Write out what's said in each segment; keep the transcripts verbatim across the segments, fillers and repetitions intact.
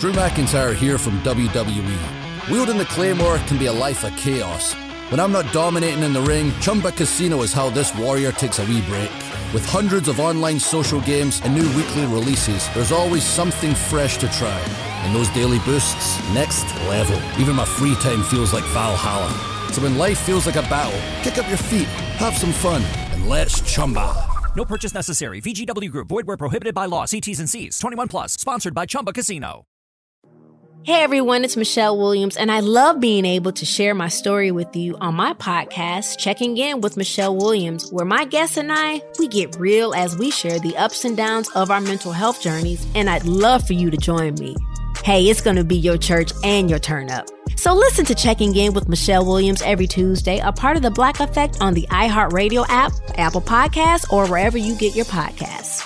Drew McIntyre here from W W E. Wielding the Claymore can be a life of chaos. When I'm not dominating in the ring, Chumba Casino is how this warrior takes a wee break. With hundreds of online social games and new weekly releases, there's always something fresh to try. And those daily boosts, next level. Even my free time feels like Valhalla. So when life feels like a battle, kick up your feet, have some fun, and let's Chumba. No purchase necessary. V G W Group. Void where prohibited by law. See T's and C's. twenty-one plus. Sponsored by Chumba Casino. Hey everyone, it's Michelle Williams, and I love being able to share my story with you on my podcast, Checking In with Michelle Williams, where my guests and I, we get real as we share the ups and downs of our mental health journeys, and I'd love for you to join me. Hey, it's going to be your church and your turn up. So listen to Checking In with Michelle Williams every Tuesday, a part of the Black Effect on the iHeartRadio app, Apple Podcasts, or wherever you get your podcasts.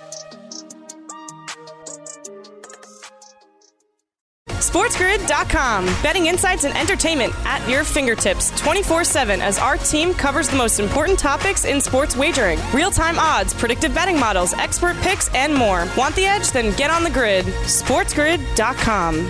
SportsGrid dot com. Betting insights and entertainment at your fingertips twenty-four seven as our team covers the most important topics in sports wagering. Real-time odds, predictive betting models, expert picks, and more. Want the edge? Then get on the grid. SportsGrid dot com.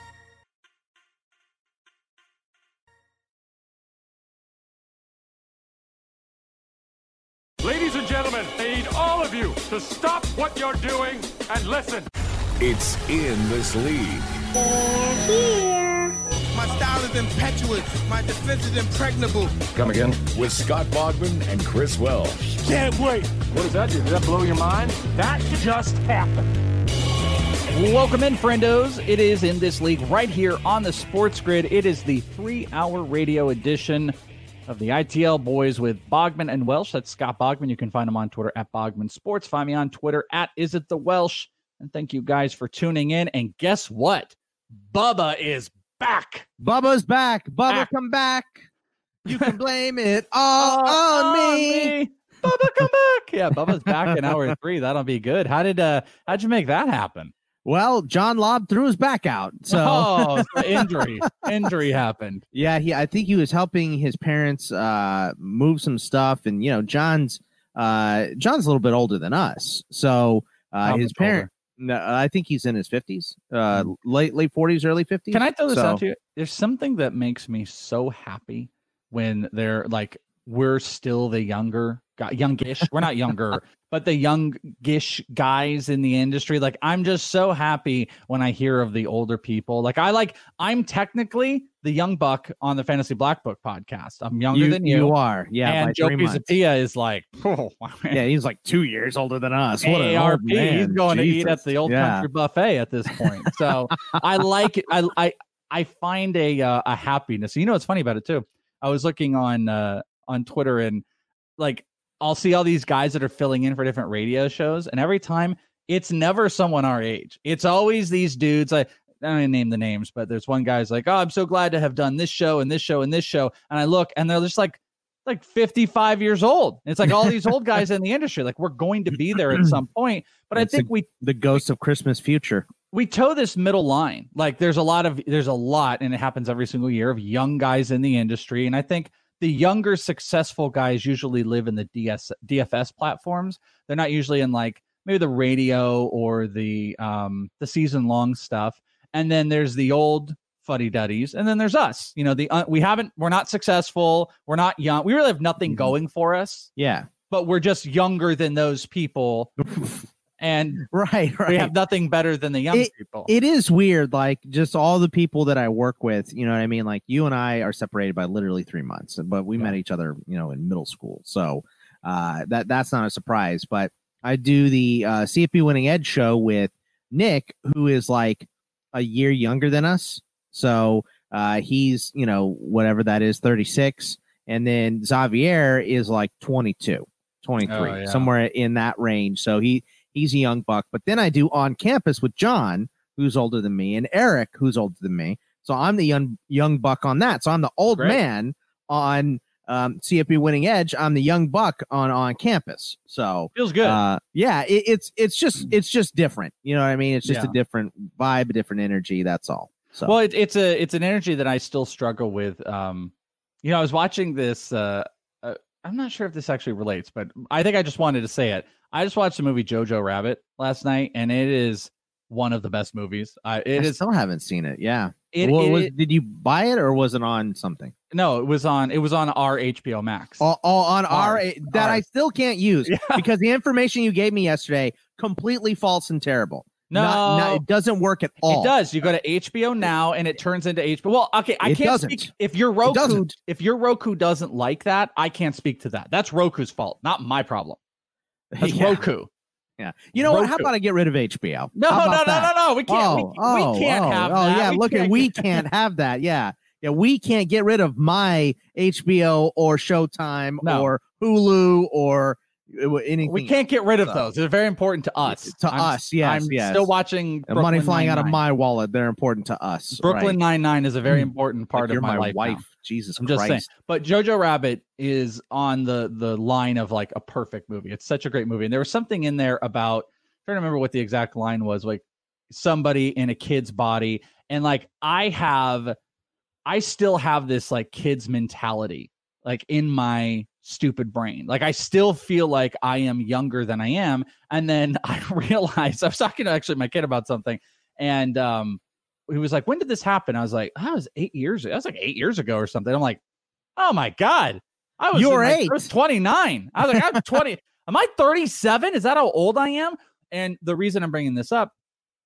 Ladies and gentlemen, I need all of you to stop what you're doing and listen. It's In This League. They're here. My style is impetuous. My defense is impregnable. Come again? With Scott Bogman and Chris Welsh. Can't wait. What does that do? Does that blow your mind? That just happened. Welcome in, friendos. It is In This League right here on the Sports Grid. It is the three-hour radio edition of the I T L Boys with Bogman and Welsh. That's Scott Bogman. You can find him on Twitter at Bogman Sports. Find me on Twitter at Is It The Welsh. And thank you guys for tuning in. And guess what? Bubba is back. Bubba's back. Bubba, back. come back. You can blame it all on, on me. me. Bubba, come back. Yeah, Bubba's back in hour three. That'll be good. How did uh how'd you make that happen? Well, John Lobb threw his back out. So oh, so injury. Injury happened. Yeah, he I think he was helping his parents uh move some stuff. And you know, John's uh John's a little bit older than us. So uh his parent No, I think he's in his fifties, uh, late late forties, early fifties. Can I throw this so, out to you? There's something that makes me so happy when they're like, we're still the younger, guy, youngish. We're not younger, but the youngish guys in the industry. Like, I'm just so happy when I hear of the older people. Like, I like, I'm technically the young buck on the Fantasy Black Book podcast. I'm younger you, than you. You are, yeah. And Joe Pisapia is like, oh, man. Yeah, he's like two years older than us. What A R P, an old man. He's going Jesus. to eat at the old yeah. country buffet at this point. So I like it. I I I find a uh, a happiness. You know what's funny about it too? I was looking on uh, on Twitter and like I'll see all these guys that are filling in for different radio shows, and every time it's never someone our age. It's always these dudes. I, I don't even name the names, but there's one guy's like, oh, I'm so glad to have done this show and this show and this show. And I look and they're just like, like fifty-five years old. It's like all these old guys in the industry, like we're going to be there at some point. But it's I think the, we, the ghost of Christmas future, we toe this middle line. Like there's a lot of, there's a lot, and it happens every single year, of young guys in the industry. And I think the younger successful guys usually live in the D S, D F S platforms. They're not usually in like maybe the radio or the, um, the season long stuff. And then there's the old fuddy-duddies, and then there's us. You know, the uh, we haven't, we're not successful, we're not young, we really have nothing mm-hmm. going for us. Yeah, but we're just younger than those people, and right, right, we have nothing better than the young it, people. It is weird, like just all the people that I work with. You know what I mean? Like you and I are separated by literally three months, but we yeah. met each other, you know, in middle school. So uh, that that's not a surprise. But I do the uh, C F P Winning Edge show with Nick, who is like a year younger than us. So uh, he's, you know, whatever that is, thirty-six. And then Xavier is like twenty-two, twenty-three, oh, yeah. somewhere in that range. So he he's a young buck. But then I do On Campus with John, who's older than me, and Eric, who's older than me. So I'm the young, young buck on that. So I'm the old Great. man on um, C F P Winning Edge. I'm the young buck on On Campus. So feels good. Uh, yeah, it, it's it's just it's just different. You know what I mean? It's just yeah. a different vibe, a different energy. That's all. So. Well, it, it's a it's an energy that I still struggle with. Um, you know, I was watching this. Uh, uh, I'm not sure if this actually relates, but I think I just wanted to say it. I just watched the movie Jojo Rabbit last night, and it is one of the best movies. Uh, it I is. still haven't seen it. Yeah. It, what, it, was, it, did you buy it or was it on something? No, it was on. It was on our H B O Max. Oh, oh on our Ours. that Ours. I still can't use Yeah. because the information you gave me yesterday completely false and terrible. No, not, not, it doesn't work at all. It does. You go to H B O Now, and it turns into H B O. Well, okay, I It can't doesn't. speak if your Roku. doesn't. If your Roku doesn't like that, I can't speak to that. That's Roku's fault, not my problem. That's Yeah. Roku. Yeah. You know what? How Roku. about I get rid of H B O? No, How no, about no, that? no, no. We can't. Oh, we, oh, we can't oh, have oh, that. yeah. We Look at can't we get- can't have that. Yeah. Yeah. We can't get rid of my H B O or Showtime No. or Hulu or anything. We can't get rid of So- those. They're very important to us. To I'm, us, yes, I'm yes. still watching The money Brooklyn flying out of Nine-Nine. my wallet. They're important to us. Brooklyn right? Nine-Nine is a very Mm. important part Like of you're my, my life. wife. now. Jesus I'm just Christ. saying. But Jojo Rabbit is on the the line of like a perfect movie. It's such a great movie. And there was something in there about, I'm trying to remember what the exact line was, like somebody in a kid's body. And like I have, I still have this like kid's mentality, like in my stupid brain. Like I still feel like I am younger than I am. And then I realized, I was talking to actually my kid about something. And um, he was like, when did this happen? I was like, that was eight years ago. That was like eight years ago or something. I'm like, oh my God. I was, You're in my- eight. I was twenty-nine. I was like, I'm twenty. Am I thirty-seven? Is that how old I am? And the reason I'm bringing this up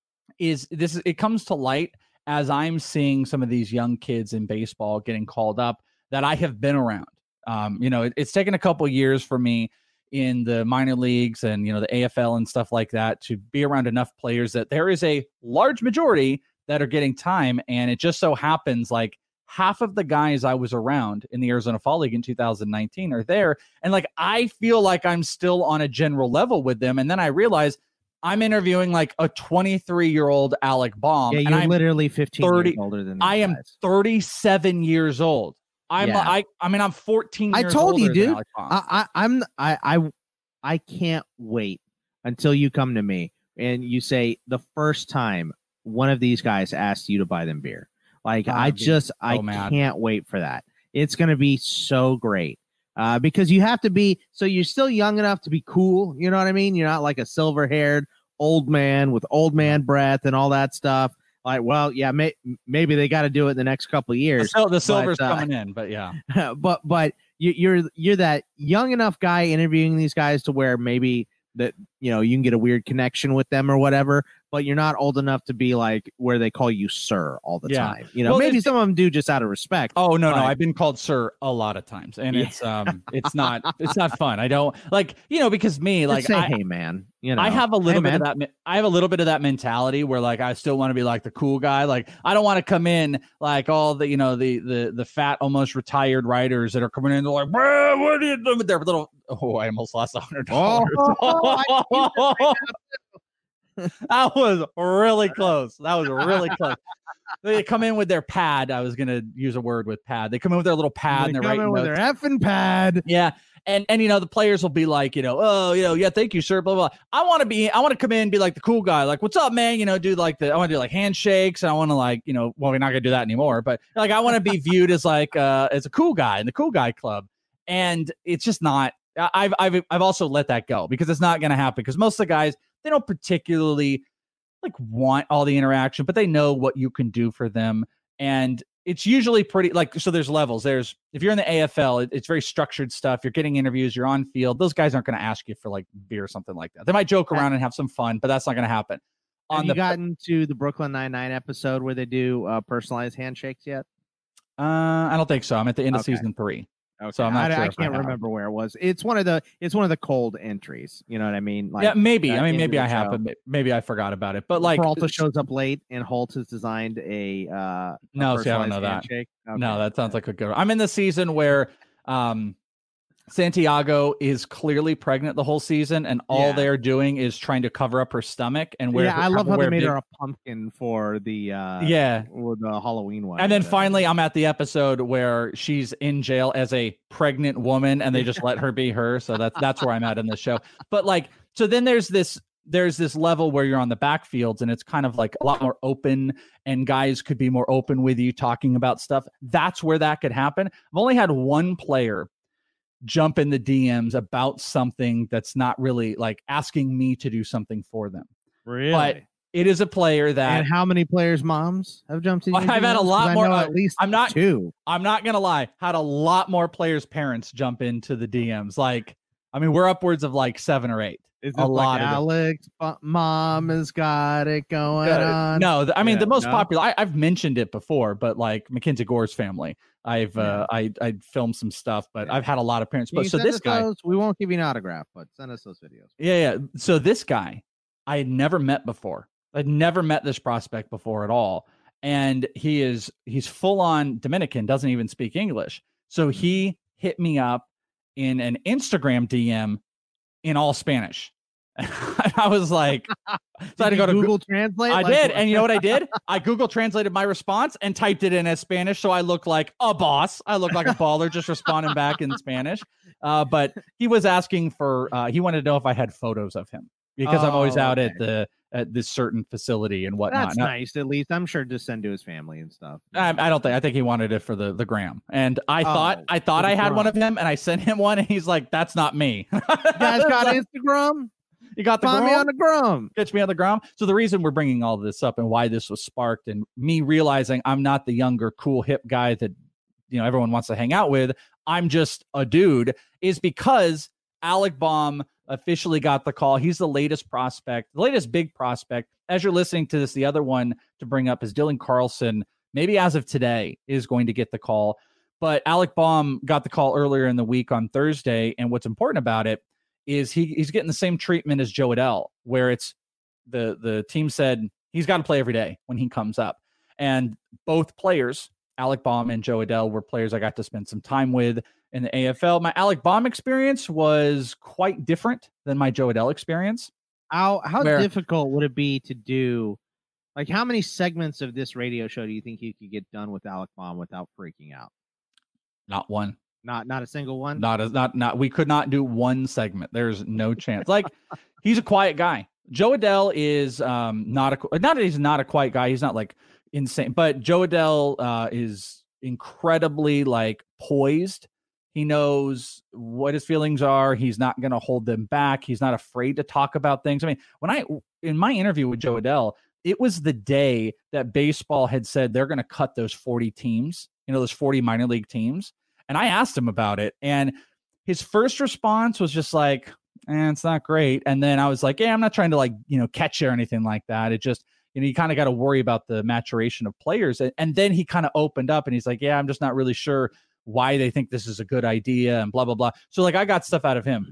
is this, is, it comes to light as I'm seeing some of these young kids in baseball getting called up that I have been around. Um, you know, it, it's taken a couple years for me in the minor leagues and, you know, the A F L and stuff like that to be around enough players that there is a large majority that are getting time. And it just so happens like half of the guys I was around in the Arizona Fall League in two thousand nineteen are there. And like, I feel like I'm still on a general level with them. And then I realize I'm interviewing like a twenty-three year old Alec Baum. Yeah, and you're I'm literally fifteen thirty years older than these I am guys. thirty-seven years old. I'm Yeah. I I mean I'm fourteen I years told you, older than dude. Alec Baum. I, I I'm I I I can't wait until you come to me and you say the first time one of these guys asked you to buy them beer. Like I'm I gonna be just so I mad. can't wait for that. It's gonna be so great. Uh, because you have to be so you're still young enough to be cool. You know what I mean? You're not like a silver haired old man with old man breath and all that stuff. Like, well, yeah, may, maybe they got to do it in the next couple of the, years. sil- the silver's but, uh, coming in, but yeah. but but you, you're you're that young enough guy interviewing these guys to where maybe that you know you can get a weird connection with them or whatever, but you're not old enough to be like where they call you sir all the Yeah. time. You know, Well, maybe there's- some of them do just out of respect. Oh no, no, But- I've been called sir a lot of times, and Yeah. it's um, it's not, it's not fun. I don't like, you know, because me, Just like, say I, hey man. You know, I have a little hey, bit of man. that. me- I have a little bit of that mentality where, like, I still want to be like the cool guy. Like, I don't want to come in like all the, you know, the the the fat, almost retired writers that are coming in. They're like, "Bro, what are you doing?" With their little. Oh, I almost lost a hundred dollars. That was really close. That was really close. They come in with their pad. I was gonna use a word with pad. They come in with their little pad They and they're come in writing with notes. their effing pad. Yeah. And and you know, the players will be like, you know, oh, you know, yeah, thank you, sir. Blah blah. I want to be, I want to come in and be like the cool guy, like, what's up, man? You know, do like the I want to do like handshakes. And I want to like, you know, well, we're not gonna do that anymore, but like I want to be viewed as like uh as a cool guy in the cool guy club. And it's just not. I- I've I've I've also let that go because it's not gonna happen because most of the guys, they don't particularly like want all the interaction, but they know what you can do for them. And it's usually pretty like, so there's levels. There's, if you're in the A F L, it, it's very structured stuff. You're getting interviews, you're on field. Those guys aren't going to ask you for like beer or something like that. They might joke around and have some fun, but that's not going to happen. Have On you the, gotten to the Brooklyn Nine-Nine episode where they do uh, personalized handshakes yet? uh, I don't think so. I'm at the end of Okay. season three. Okay. So I'm not I, sure I if I can't have. remember where it was. It's one of the it's one of the cold entries. You know what I mean? Like, yeah, maybe. uh, I mean, into maybe the I have, show. but may- maybe I forgot about it. But like, Peralta shows up late, and Holt has designed a. Uh, a No, see, I don't know personalized that. handshake. no, Okay. that sounds like a good. I'm in the season where um, Santiago is clearly pregnant the whole season, and all Yeah. they're doing is trying to cover up her stomach and wear. Yeah, her, I love have how wear they made big- her a pumpkin for the. Uh, Yeah. with the Halloween one. And then Uh, finally, I'm at the episode where she's in jail as a pregnant woman, and they just let her be her. So that's that's where I'm at in the show. But like, so then there's this there's this level where you're on the backfields, and it's kind of like a lot more open, and guys could be more open with you talking about stuff. That's where that could happen. I've only had one player jump in the D Ms about something that's not really like asking me to do something for them. really. But It is a player that. And how many players' moms have jumped in? I've had a lot more. At least I'm not two. I'm not gonna lie. Had a lot more players' parents jump into the D Ms. Like, I mean, we're upwards of like seven or eight. Is a lot like of Alex, mom has got it going uh, on. No, the, I mean yeah, the most no? popular. I, I've mentioned it before, but like Mackenzie Gore's family. I've yeah. uh, I I filmed some stuff, but yeah. I've had a lot of parents. Can But you so send this us guy, those? We won't give you an autograph, but send us those videos. yeah, yeah. So this guy, I had never met before. I'd never met this prospect before at all. And he is, he's full on Dominican, doesn't even speak English. So he hit me up in an Instagram D M in all Spanish. I was like, so I had to go to Google Go- Translate. I like, did. And you know what I did? I Google translated my response and typed it in as Spanish. So I look like a boss. I look like a baller just responding back in Spanish. Uh, but he was asking for, uh, he wanted to know if I had photos of him because oh, I'm always out okay. at the, at this certain facility and whatnot. That's now, nice. At least I'm sure to send to his family and stuff. I, I don't think, I think he wanted it for the, the gram. And I oh, thought, I thought I had gram. one of him and I sent him one and he's like, that's not me. You guys got like, Instagram? You got the Find gram? me on the gram. Catch me on the gram. So the reason we're bringing all this up and why this was sparked and me realizing I'm not the younger, cool, hip guy that, you know, everyone wants to hang out with. I'm just a dude is because Alec Bohm officially got the call. He's the latest prospect, the latest big prospect. As you're listening to this, the other one to bring up is Dylan Carlson. Maybe as of today is going to get the call, but Alec Bohm got the call earlier in the week on Thursday. And what's important about it is he he's getting the same treatment as Joe Adell, where it's the, the team said he's got to play every day when he comes up. And both players, Alec Bohm and Joe Adell, were players I got to spend some time with in the A F L. My Alec Bohm experience was quite different than my Joe Adell experience. How how where, difficult would it be to do? Like, how many segments of this radio show do you think you could get done with Alec Bohm without freaking out? Not one. Not not a single one. Not as not not. We could not do one segment. There's no chance. Like, he's a quiet guy. Joe Adell is um not a not that he's not a quiet guy. He's not like insane, but Joe Adell uh, is incredibly like poised. He knows what his feelings are. He's not going to hold them back. He's not afraid to talk about things. I mean, when I in my interview with Joe Adell, it was the day that baseball had said they're going to cut those forty teams. You know, those forty minor league teams. And I asked him about it, and his first response was just like, eh, it's not great. And then I was like, yeah, I'm not trying to like, you know, catch you or anything like that. It just, you know, you kind of got to worry about the maturation of players. And, and then he kind of opened up and he's like, yeah, I'm just not really sure why they think this is a good idea and blah, blah, blah. So like, I got stuff out of him.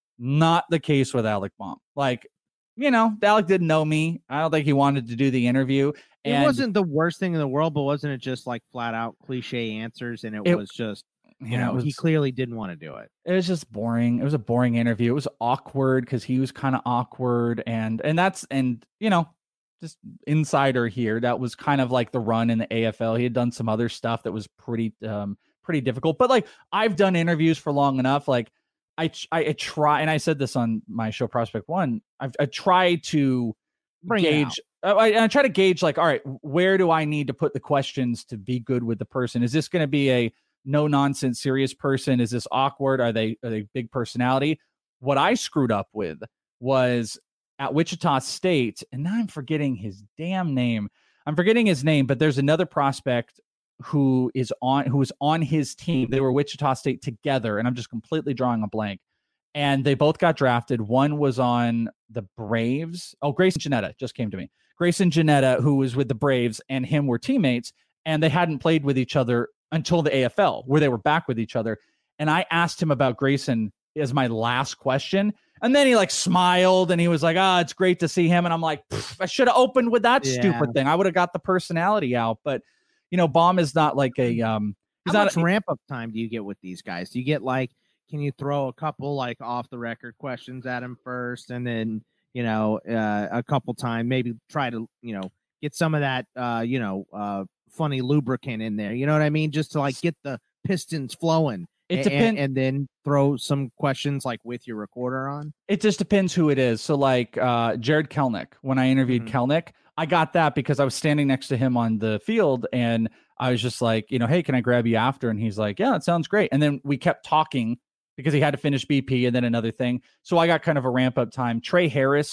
Not the case with Alec Bohm. Like, you know, Alec didn't know me. I don't think he wanted to do the interview. And it wasn't the worst thing in the world, but wasn't it just like flat out cliche answers? And it, it was just, you know, was, he clearly didn't want to do it. It was just boring. It was a boring interview. It was awkward because he was kind of awkward. And, and that's, and, you know, just insider here, that was kind of like the run in the A F L. He had done some other stuff that was pretty, um, pretty difficult, but like I've done interviews for long enough. Like I, I, I try, and I said this on my show Prospect One, I've, I try to Bring gauge, I, I try to gauge like, all right, where do I need to put the questions to be good with the person? Is this going to be a no nonsense, serious person? Is this awkward? Are they, are they big personality? What I screwed up with was at Wichita State, and now I'm forgetting his damn name. I'm forgetting his name, but there's another prospect who is on, who was on his team. They were Wichita State together, and I'm just completely drawing a blank. And they both got drafted. One was on the Braves. Oh, Grayson Janetta just came to me. Grayson Janetta, who was with the Braves, and him were teammates, and they hadn't played with each other until the A F L, where they were back with each other. And I asked him about Grayson as my last question. And then he like smiled and he was like, ah, oh, it's great to see him. And I'm like, I should have opened with that yeah. stupid thing. I would have got the personality out. But, you know, Bohm is not like a, um, he's How not much ramp up time do you get with these guys? Do you get like, can you throw a couple like off the record questions at him first? And then, you know, uh, a couple time, maybe try to, you know, get some of that, uh, you know, uh, funny lubricant in there. You know what I mean? Just to like get the pistons flowing. It depends, and, and then throw some questions like with your recorder on. It just depends who it is. So like uh, Jared Kelnick, when I interviewed mm-hmm. Kelnick, I got that because I was standing next to him on the field and I was just like, you know, hey, can I grab you after? And he's like, yeah, that sounds great. And then we kept talking because he had to finish B P and then another thing. So I got kind of a ramp up time. Trey Harris,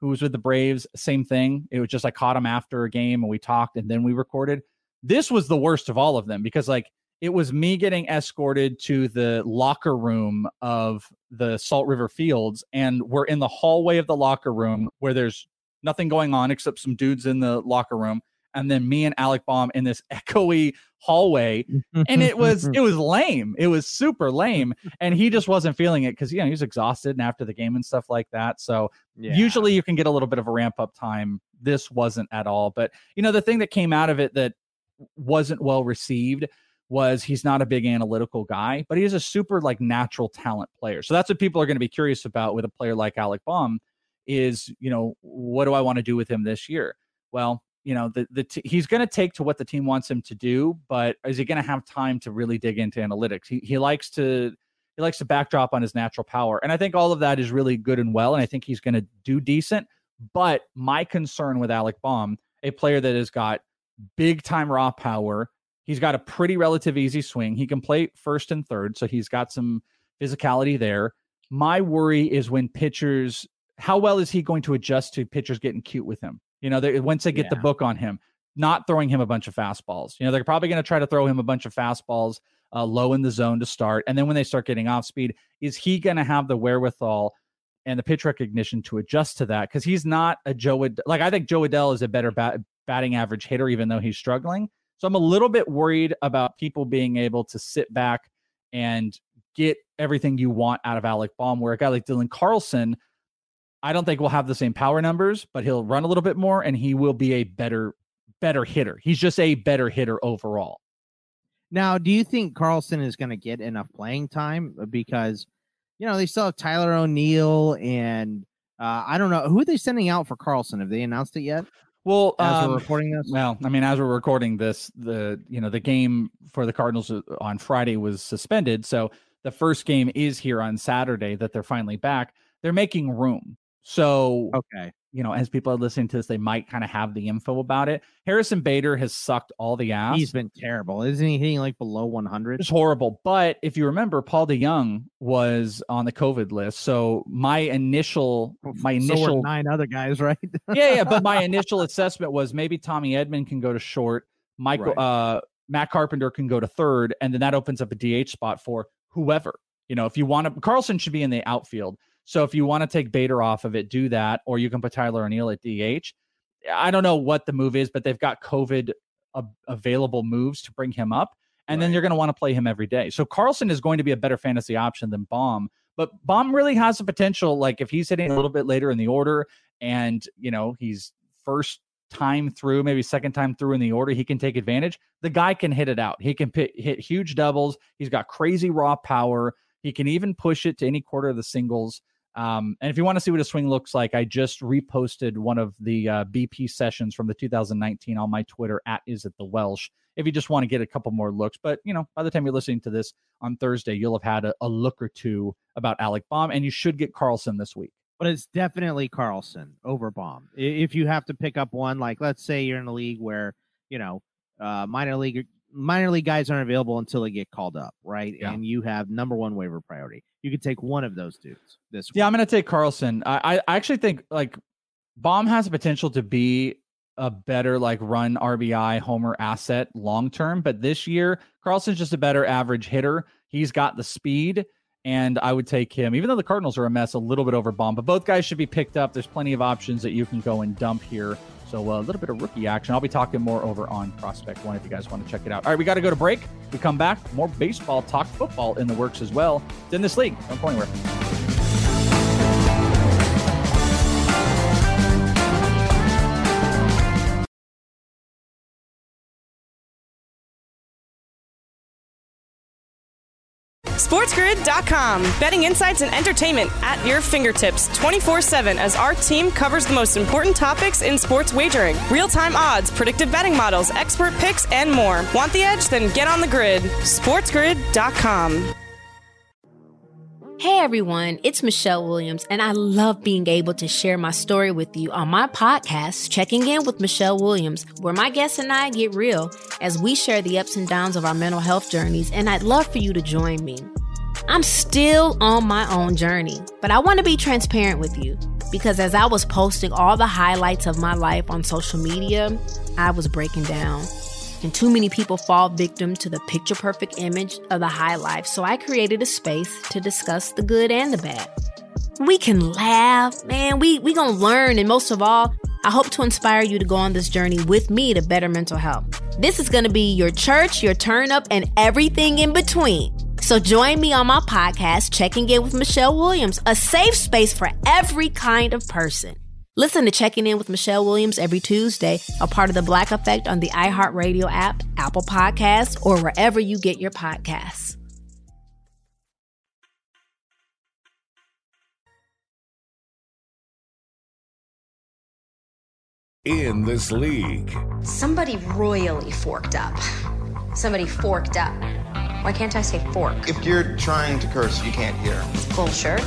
who was with the Braves, same thing. It was just I caught him after a game and we talked and then we recorded. This was the worst of all of them because like it was me getting escorted to the locker room of the Salt River Fields, and we're in the hallway of the locker room where there's nothing going on except some dudes in the locker room. And then me and Alec Bohm in this echoey hallway. And it was, it was lame. It was super lame. And he just wasn't feeling it because, you know, he was exhausted and after the game and stuff like that. So yeah. Usually you can get a little bit of a ramp up time. This wasn't at all. But, you know, the thing that came out of it that wasn't well received was he's not a big analytical guy, but he is a super like natural talent player. So that's what people are going to be curious about with a player like Alec Bohm is, you know, what do I want to do with him this year? Well, you know, the, the t- he's going to take to what the team wants him to do, but is he going to have time to really dig into analytics? He he likes to he likes to backdrop on his natural power. And I think all of that is really good and well. And I think he's going to do decent. But my concern with Alec Bohm, a player that has got big time raw power, he's got a pretty relative easy swing. He can play first and third. So he's got some physicality there. My worry is when pitchers, how well is he going to adjust to pitchers getting cute with him? You know, they, once they get yeah. the book on him, not throwing him a bunch of fastballs. You know, they're probably going to try to throw him a bunch of fastballs uh, low in the zone to start. And then when they start getting off speed, is he going to have the wherewithal and the pitch recognition to adjust to that? Because he's not a Joe Ad- like I think Joe Adell is a better bat- batting average hitter, even though he's struggling. So I'm a little bit worried about people being able to sit back and get everything you want out of Alec Bohm, where a guy like Dylan Carlson, I don't think we'll have the same power numbers, but he'll run a little bit more and he will be a better, better hitter. He's just a better hitter overall. Now, do you think Carlson is going to get enough playing time? Because, you know, they still have Tyler O'Neill and uh, I don't know. Who are they sending out for Carlson? Have they announced it yet? Well, as um, we're recording this? Well, I mean, as we're recording this, the, you know, the game for the Cardinals on Friday was suspended. So the first game is here on Saturday that they're finally back. They're making room. So, okay, you know, as people are listening to this, they might kind of have the info about it. Harrison Bader has sucked all the ass. He's been terrible. Isn't he hitting like below one hundred? It's horrible. But if you remember, Paul DeJong was on the COVID list. So my initial, my initial so were nine other guys, right? yeah, yeah. But my initial assessment was maybe Tommy Edman can go to short. Michael, right. uh, Matt Carpenter can go to third. And then that opens up a D H spot for whoever, you know, if you want to, Carlson should be in the outfield. So if you want to take Bader off of it, do that, or you can put Tyler O'Neill at D H. I don't know what the move is, but they've got COVID uh, available moves to bring him up, and right. then you're going to want to play him every day. So Carlson is going to be a better fantasy option than Bohm, but Bohm really has the potential. Like if he's hitting a little bit later in the order, and you know he's first time through, maybe second time through in the order, he can take advantage. The guy can hit it out. He can pit, hit huge doubles. He's got crazy raw power. He can even push it to any quarter of the singles. Um, and if you want to see what a swing looks like, I just reposted one of the uh, B P sessions from the two thousand nineteen on my Twitter at Is It The Welsh. If you just want to get a couple more looks, but you know, by the time you're listening to this on Thursday, you'll have had a, a look or two about Alec Bohm, and you should get Carlson this week. But it's definitely Carlson over Bohm. If you have to pick up one, like let's say you're in a league where you know uh, minor league minor league guys aren't available until they get called up, right? Yeah. And you have number one waiver priority. You could take one of those dudes this week. Yeah, I'm going to take Carlson. I, I actually think like Bohm has the potential to be a better like run R B I homer asset long term, but this year Carlson's just a better average hitter. He's got the speed, and I would take him, even though the Cardinals are a mess, a little bit over Bohm. But both guys should be picked up. There's plenty of options that you can go and dump here. So uh, a little bit of rookie action. I'll be talking more over on Prospect One if you guys want to check it out. All right, we got to go to break. We come back, more baseball, talk football in the works as well. It's in this league. Don't go anywhere. SportsGrid dot com. Betting insights and entertainment at your fingertips twenty-four seven as our team covers the most important topics in sports wagering. Real-time odds, predictive betting models, expert picks, and more. Want the edge? Then get on the grid. SportsGrid dot com. Hey everyone, it's Michelle Williams, and I love being able to share my story with you on my podcast, Checking In with Michelle Williams, where my guests and I get real as we share the ups and downs of our mental health journeys, and I'd love for you to join me. I'm still on my own journey, but I want to be transparent with you. because as I was posting all the highlights of my life on social media, I was breaking down. And too many people fall victim to the picture-perfect image of the high life, so I created a space to discuss the good and the bad. We can laugh, man, we we gonna learn, and most of all, I hope to inspire you to go on this journey with me to better mental health. This is gonna be your church, your turn up, and everything in between. So join me on my podcast, Checking In with Michelle Williams, a safe space for every kind of person. Listen to Checking In with Michelle Williams every Tuesday, a part of the Black Effect on the iHeartRadio app, Apple Podcasts, or wherever you get your podcasts. In this league. Somebody royally forked up. Somebody forked up. Why can't I say fork? If you're trying to curse, you can't hear. It's full shirt.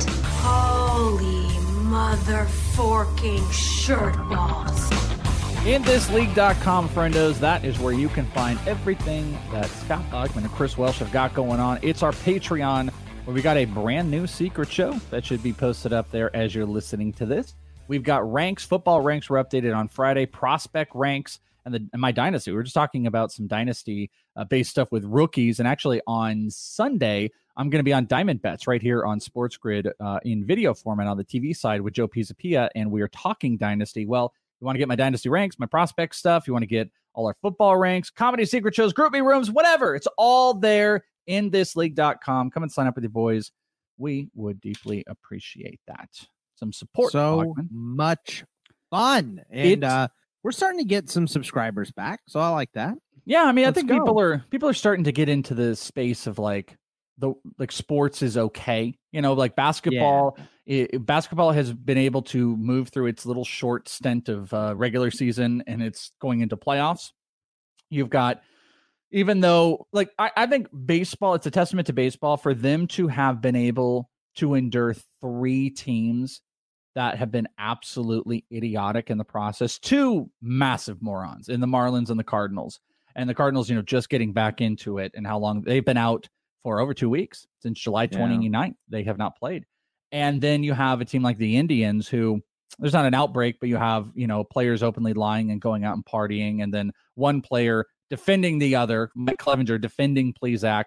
Holy mother forking shirt balls. In this league dot com, friendos, that is where you can find everything that Scott Bogman and Chris Welsh have got going on. It's our Patreon, where we got a brand new secret show that should be posted up there as you're listening to this. We've got ranks, football ranks were updated on Friday, prospect ranks, and, the, and my dynasty. We were just talking about some dynasty-based uh, stuff with rookies, and actually on Sunday, I'm going to be on Diamond Bets right here on Sports Grid uh, in video format on the T V side with Joe Pisapia, and we are talking Dynasty. Well, if you want to get my Dynasty ranks, my prospect stuff, you want to get all our football ranks, comedy secret shows, group me rooms, whatever. It's all there in this league dot com. Come and sign up with your boys. We would deeply appreciate that. Some support. So Bogman. much fun. And It- uh, we're starting to get some subscribers back, so I like that. Yeah, I mean, Let's I think go. people are people are starting to get into the space of like the like sports is okay. You know, like basketball. It, basketball has been able to move through its little short stint of uh, regular season, and it's going into playoffs. You've got, even though like I, I think baseball, it's a testament to baseball for them to have been able to endure three teams that have been absolutely idiotic in the process. Two massive morons in the Marlins and the Cardinals. And the Cardinals, you know, just getting back into it, and how long they've been out for over two weeks since July twenty-ninth. They have not played. And then you have a team like the Indians, who there's not an outbreak, but you have, you know, players openly lying and going out and partying. And then one player defending the other, Mike Clevenger defending Plesac,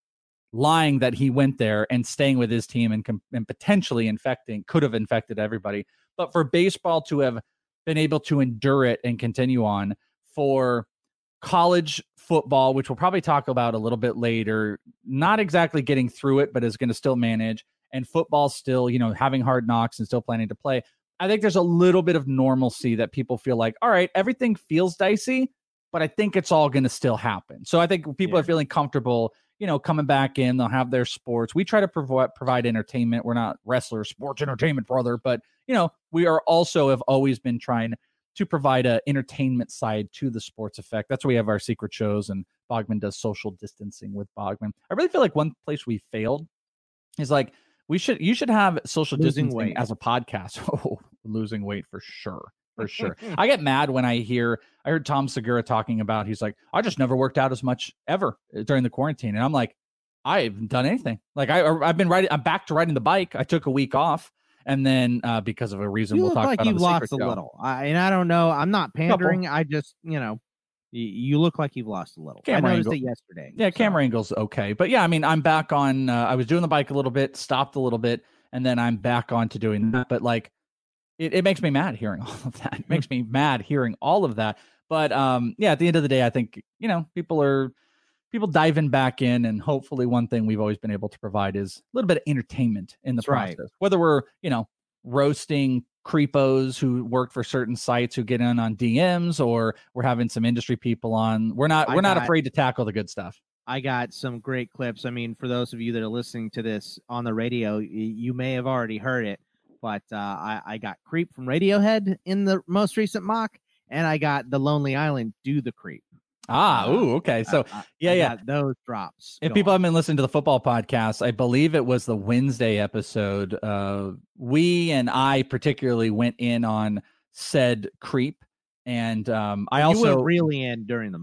lying that he went there and staying with his team and, com- and potentially infecting, could have infected everybody. But for baseball to have been able to endure it and continue on, for college football, which we'll probably talk about a little bit later, not exactly getting through it, but is going to still manage, and football still, you know, having hard knocks and still planning to play. I think there's a little bit of normalcy that people feel like, all right, everything feels dicey, but I think it's all going to still happen. So I think people yeah. are feeling comfortable, you know, coming back in. They'll have their sports. We try to provide provide entertainment. We're not wrestlers, sports entertainment, brother, but you know, we are also have always been trying to provide a entertainment side to the sports effect. That's why we have our secret shows, and Bogman does social distancing with Bogman. I really feel like one place we failed is like, we should, you should have social Losing distancing weight. as a podcast. Oh, losing weight for sure. For sure. I get mad when I hear, I heard Tom Segura talking about, he's like, I just never worked out as much ever during the quarantine. And I'm like, I haven't done anything. Like I, I've been riding, I'm back to riding the bike. I took a week off. And then uh, because of a reason You we'll look talk like about on you've the lost a secret show. little. I, and I don't know. I'm not pandering. I just, you know, you, you look like you've lost a little. Camera I noticed angle. it yesterday. Yeah, so. camera angle's okay. But yeah, I mean, I'm back on, uh, I was doing the bike a little bit, stopped a little bit, and then I'm back on to doing that. But like, it, it makes me mad hearing all of that. It makes me mad hearing all of that. But um, yeah, at the end of the day, I think, you know, people are, people diving back in, and hopefully one thing we've always been able to provide is a little bit of entertainment in the That's right. process. Whether we're, you know, roasting creepos who work for certain sites who get in on D Ms, or we're having some industry people on. We're not, I we're not got- afraid to tackle the good stuff. I got some great clips. I mean, for those of you that are listening to this on the radio, y- you may have already heard it, but uh, I, I got Creep from Radiohead in the most recent mock, and I got The Lonely Island do the Creep. Ah, ooh, okay. So I- I- yeah, I yeah. got those drops. If going. people haven't been listening to the football podcast, I believe it was the Wednesday episode. Uh, we and I particularly went in on said Creep, and um, I you also went really in during the mock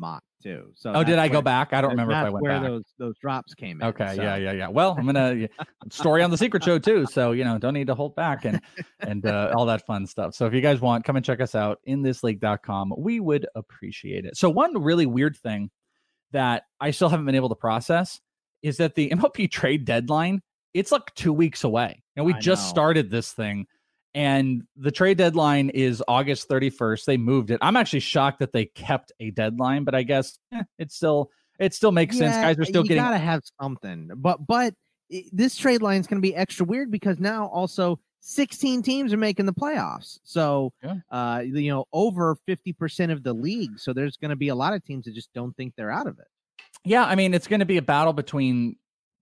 too. So oh, did I where, go back? I don't remember if I went where back. those those drops came in. Okay, so. yeah, yeah, yeah. Well, I'm gonna story on the Secret Show too, so you know, don't need to hold back and and uh, all that fun stuff. So if you guys want, come and check us out in this league dot com. We would appreciate it. So one really weird thing that I still haven't been able to process is that the M L B trade deadline, it's like two weeks away. And we I just know. started this thing, and the trade deadline is August thirty-first. They moved it. I'm actually shocked that they kept a deadline, but I guess eh, it's still it still makes yeah, sense. Guys are still you getting gotta have something. But but this trade line is going to be extra weird because now also sixteen teams are making the playoffs. So yeah. uh you know, over fifty percent of the league. So there's going to be a lot of teams that just don't think they're out of it. Yeah, I mean, it's going to be a battle between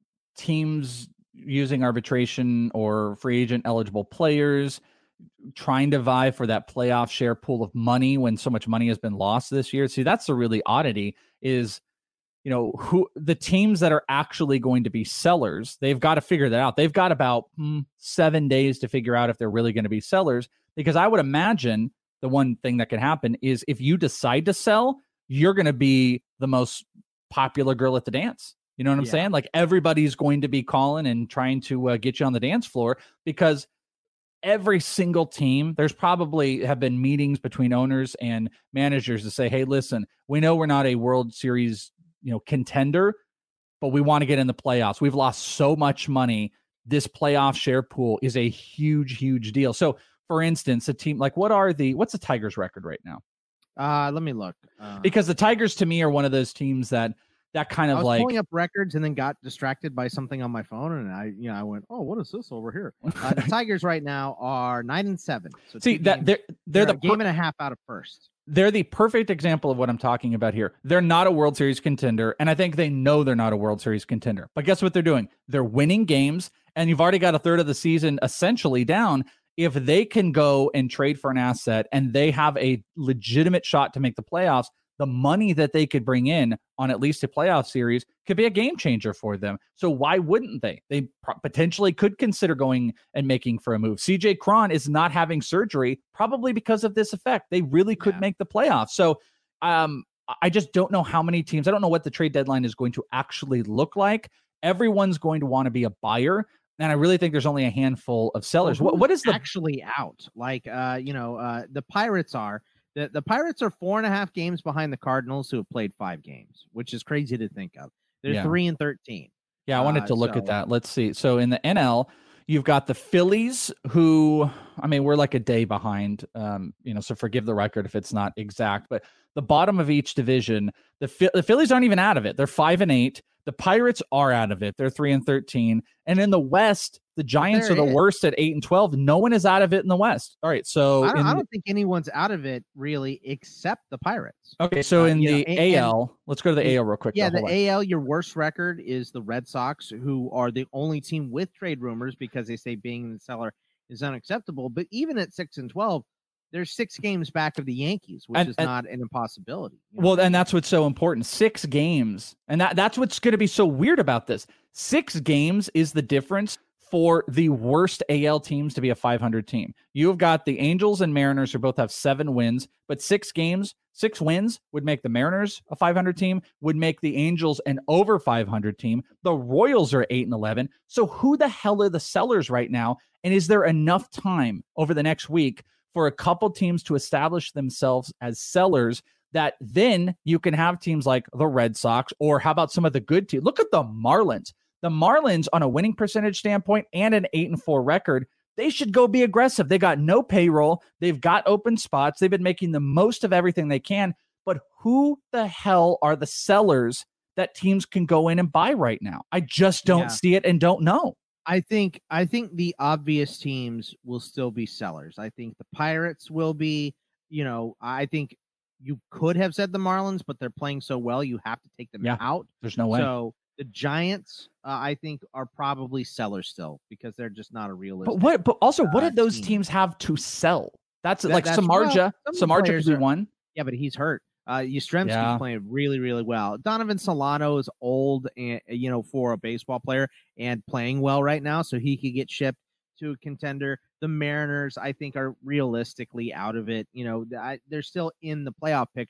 teams using arbitration or free agent eligible players, trying to vie for that playoff share pool of money when so much money has been lost this year. See, that's the really oddity is, you know, who the teams that are actually going to be sellers, they've got to figure that out. They've got about hmm, seven days to figure out if they're really going to be sellers, because I would imagine the one thing that can happen is if you decide to sell, you're going to be the most popular girl at the dance. You know what I'm yeah. saying? Like everybody's going to be calling and trying to uh, get you on the dance floor, because every single team, there's probably have been meetings between owners and managers to say, hey, listen, we know we're not a World Series, you know, contender, but we want to get in the playoffs. We've lost so much money. This playoff share pool is a huge, huge deal. So for instance, a team like what are the, what's the Tigers record right now? Uh, let me look. Uh, because the Tigers to me are one of those teams that that kind of I was like pulling up records and then got distracted by something on my phone, and I, you know, I went, "Oh, what is this over here?" Uh, the Tigers right now are nine and seven. So see that they're they're, they're the a game per- and a half out of first. They're the perfect example of what I'm talking about here. They're not a World Series contender, and I think they know they're not a World Series contender. But guess what they're doing? They're winning games, and you've already got a third of the season essentially down. If they can go and trade for an asset and they have a legitimate shot to make the playoffs, the money that they could bring in on at least a playoff series could be a game changer for them. So why wouldn't they? They pro- potentially could consider going and making for a move. C J Cron is not having surgery, probably because of this effect. They really could yeah. make the playoffs. So um, I just don't know how many teams. I don't know what the trade deadline is going to actually look like. Everyone's going to want to be a buyer. And I really think there's only a handful of sellers. Well, what, what is the actually out? Like, uh, you know, uh, the Pirates are the, the Pirates are four and a half games behind the Cardinals, who have played five games, which is crazy to think of. They're yeah. three and thirteen. Yeah, I wanted to look uh, so, at that. Let's see. So in the N L, you've got the Phillies, who, I mean, we're like a day behind. Um, you know, so forgive the record if it's not exact, but the bottom of each division, the the Phillies aren't even out of it. They're five and eight. The Pirates are out of it. They're three and thirteen. And in the West, the Giants are the it. worst at eight and twelve. No one is out of it in the West. All right. So I don't, in, I don't think anyone's out of it really, except the Pirates. Okay. So uh, in the know, A L, and, let's go to the A L real quick. Yeah. The A L, your worst record is the Red Sox, who are the only team with trade rumors because they say being in the cellar is unacceptable. But even at six and twelve, they're six games back of the Yankees, which and, is and, not an impossibility. You know? Well, and that's what's so important. Six games. And that, that's what's going to be so weird about this. Six games is the difference for the worst A L teams to be a five hundred team. You've got the Angels and Mariners, who both have seven wins, but six games, six wins would make the Mariners a five hundred team, would make the Angels an over five hundred team. The Royals are eight and eleven. So who the hell are the sellers right now? And is there enough time over the next week for a couple teams to establish themselves as sellers that then you can have teams like the Red Sox, or how about some of the good teams? Look at the Marlins. The Marlins, on a winning percentage standpoint and an eight and four record, they should go be aggressive. They got no payroll. They've got open spots. They've been making the most of everything they can. But who the hell are the sellers that teams can go in and buy right now? I just don't yeah. see it and don't know. I think I think the obvious teams will still be sellers. I think the Pirates will be, you know, I think you could have said the Marlins, but they're playing so well, you have to take them yeah, out. There's no way. So the Giants, uh, I think, are probably sellers still because they're just not a realistic. But what? But also, what uh, did those team. teams have to sell? That's that, like that's, Samardzija. Well, Samardzija could be one. Yeah, but he's hurt. Uh, Yastrzemski's yeah. playing really, really well. Donovan Solano is old, and you know, for a baseball player, and playing well right now, so he could get shipped to a contender. The Mariners, I think, are realistically out of it. You know, I, they're still in the playoff picture,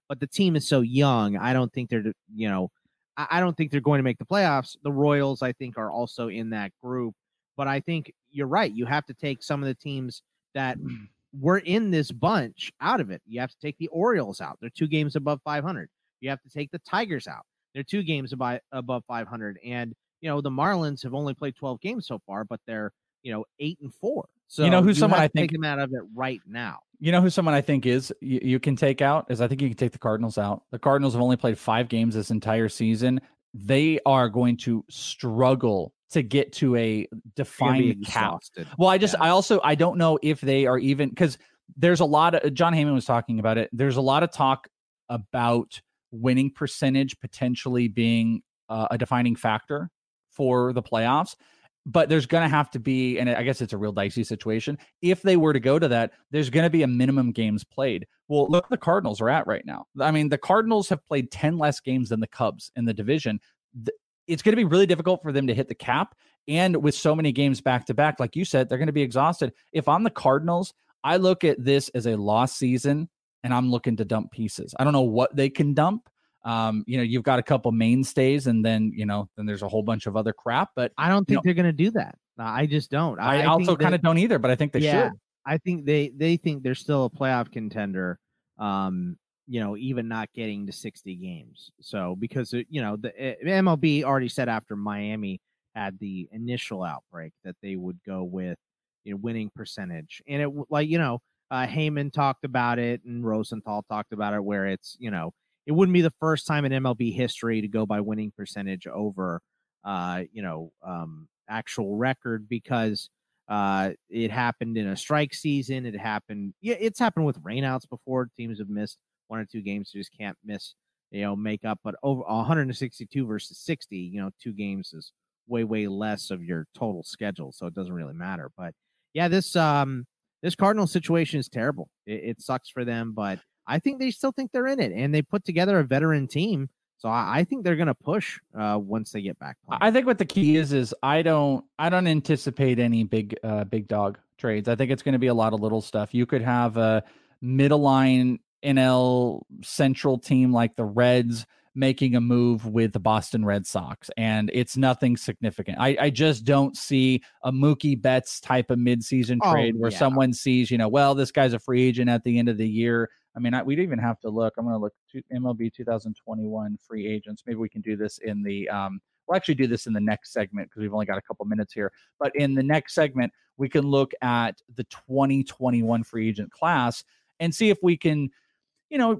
but the team is so young. I don't think they're, you know, I, I don't think they're going to make the playoffs. The Royals, I think, are also in that group. But I think you're right. You have to take some of the teams that were in this bunch out of it. You have to take the Orioles out. They're two games above five hundred. You have to take the Tigers out. They're two games above, above five hundred. And, you know, the Marlins have only played twelve games so far, but they're, you know, eight and four. So you know who's someone I think take them out of it right now. You know who someone I think is you, you can take out is I think you can take the Cardinals out. The Cardinals have only played five games this entire season. They are going to struggle to get to a defined cap. Well, I just yeah. I also I don't know if they are even because there's a lot of John Heyman was talking about it. There's a lot of talk about winning percentage potentially being uh, a defining factor for the playoffs. But there's going to have to be, and I guess it's a real dicey situation. If they were to go to that, there's going to be a minimum games played. Well, look what the Cardinals are at right now. I mean, the Cardinals have played ten less games than the Cubs in the division. It's going to be really difficult for them to hit the cap. And with so many games back to back, like you said, they're going to be exhausted. If I'm the Cardinals, I look at this as a lost season and I'm looking to dump pieces. I don't know what they can dump. Um, you know, you've got a couple mainstays and then, you know, then there's a whole bunch of other crap, but I don't think you know, they're going to do that. I just don't. I, I also kind of don't either, but I think they yeah, should. I think they, they think they're still a playoff contender. Um, you know, even not getting to sixty games. So because, you know, the M L B already said after Miami had the initial outbreak that they would go with, you know, winning percentage. And it like, you know, uh, Heyman talked about it and Rosenthal talked about it where it's, you know, it wouldn't be the first time in M L B history to go by winning percentage over, uh, you know, um, actual record because uh, it happened in a strike season. It happened. Yeah, it's happened with rainouts before. Teams have missed one or two games. You just can't miss, you know, make up. But over one hundred sixty-two versus sixty, you know, two games is way, way less of your total schedule. So it doesn't really matter. But yeah, this um, this Cardinal situation is terrible. It, it sucks for them, but I think they still think they're in it, and they put together a veteran team. So I, I think they're going to push uh, once they get back playing. I think what the key is is I don't I don't anticipate any big uh, big dog trades. I think it's going to be a lot of little stuff. You could have a middle line N L Central team like the Reds making a move with the Boston Red Sox, and it's nothing significant. I, I just don't see a Mookie Betts type of midseason Oh, trade where yeah. someone sees, you know, well, this guy's a free agent at the end of the year. I mean, I, we'd even have to look. I'm going to look to M L B twenty twenty-one free agents. Maybe we can do this in the, um, we'll actually do this in the next segment because we've only got a couple minutes here. But in the next segment, we can look at the twenty twenty-one free agent class and see if we can, you know,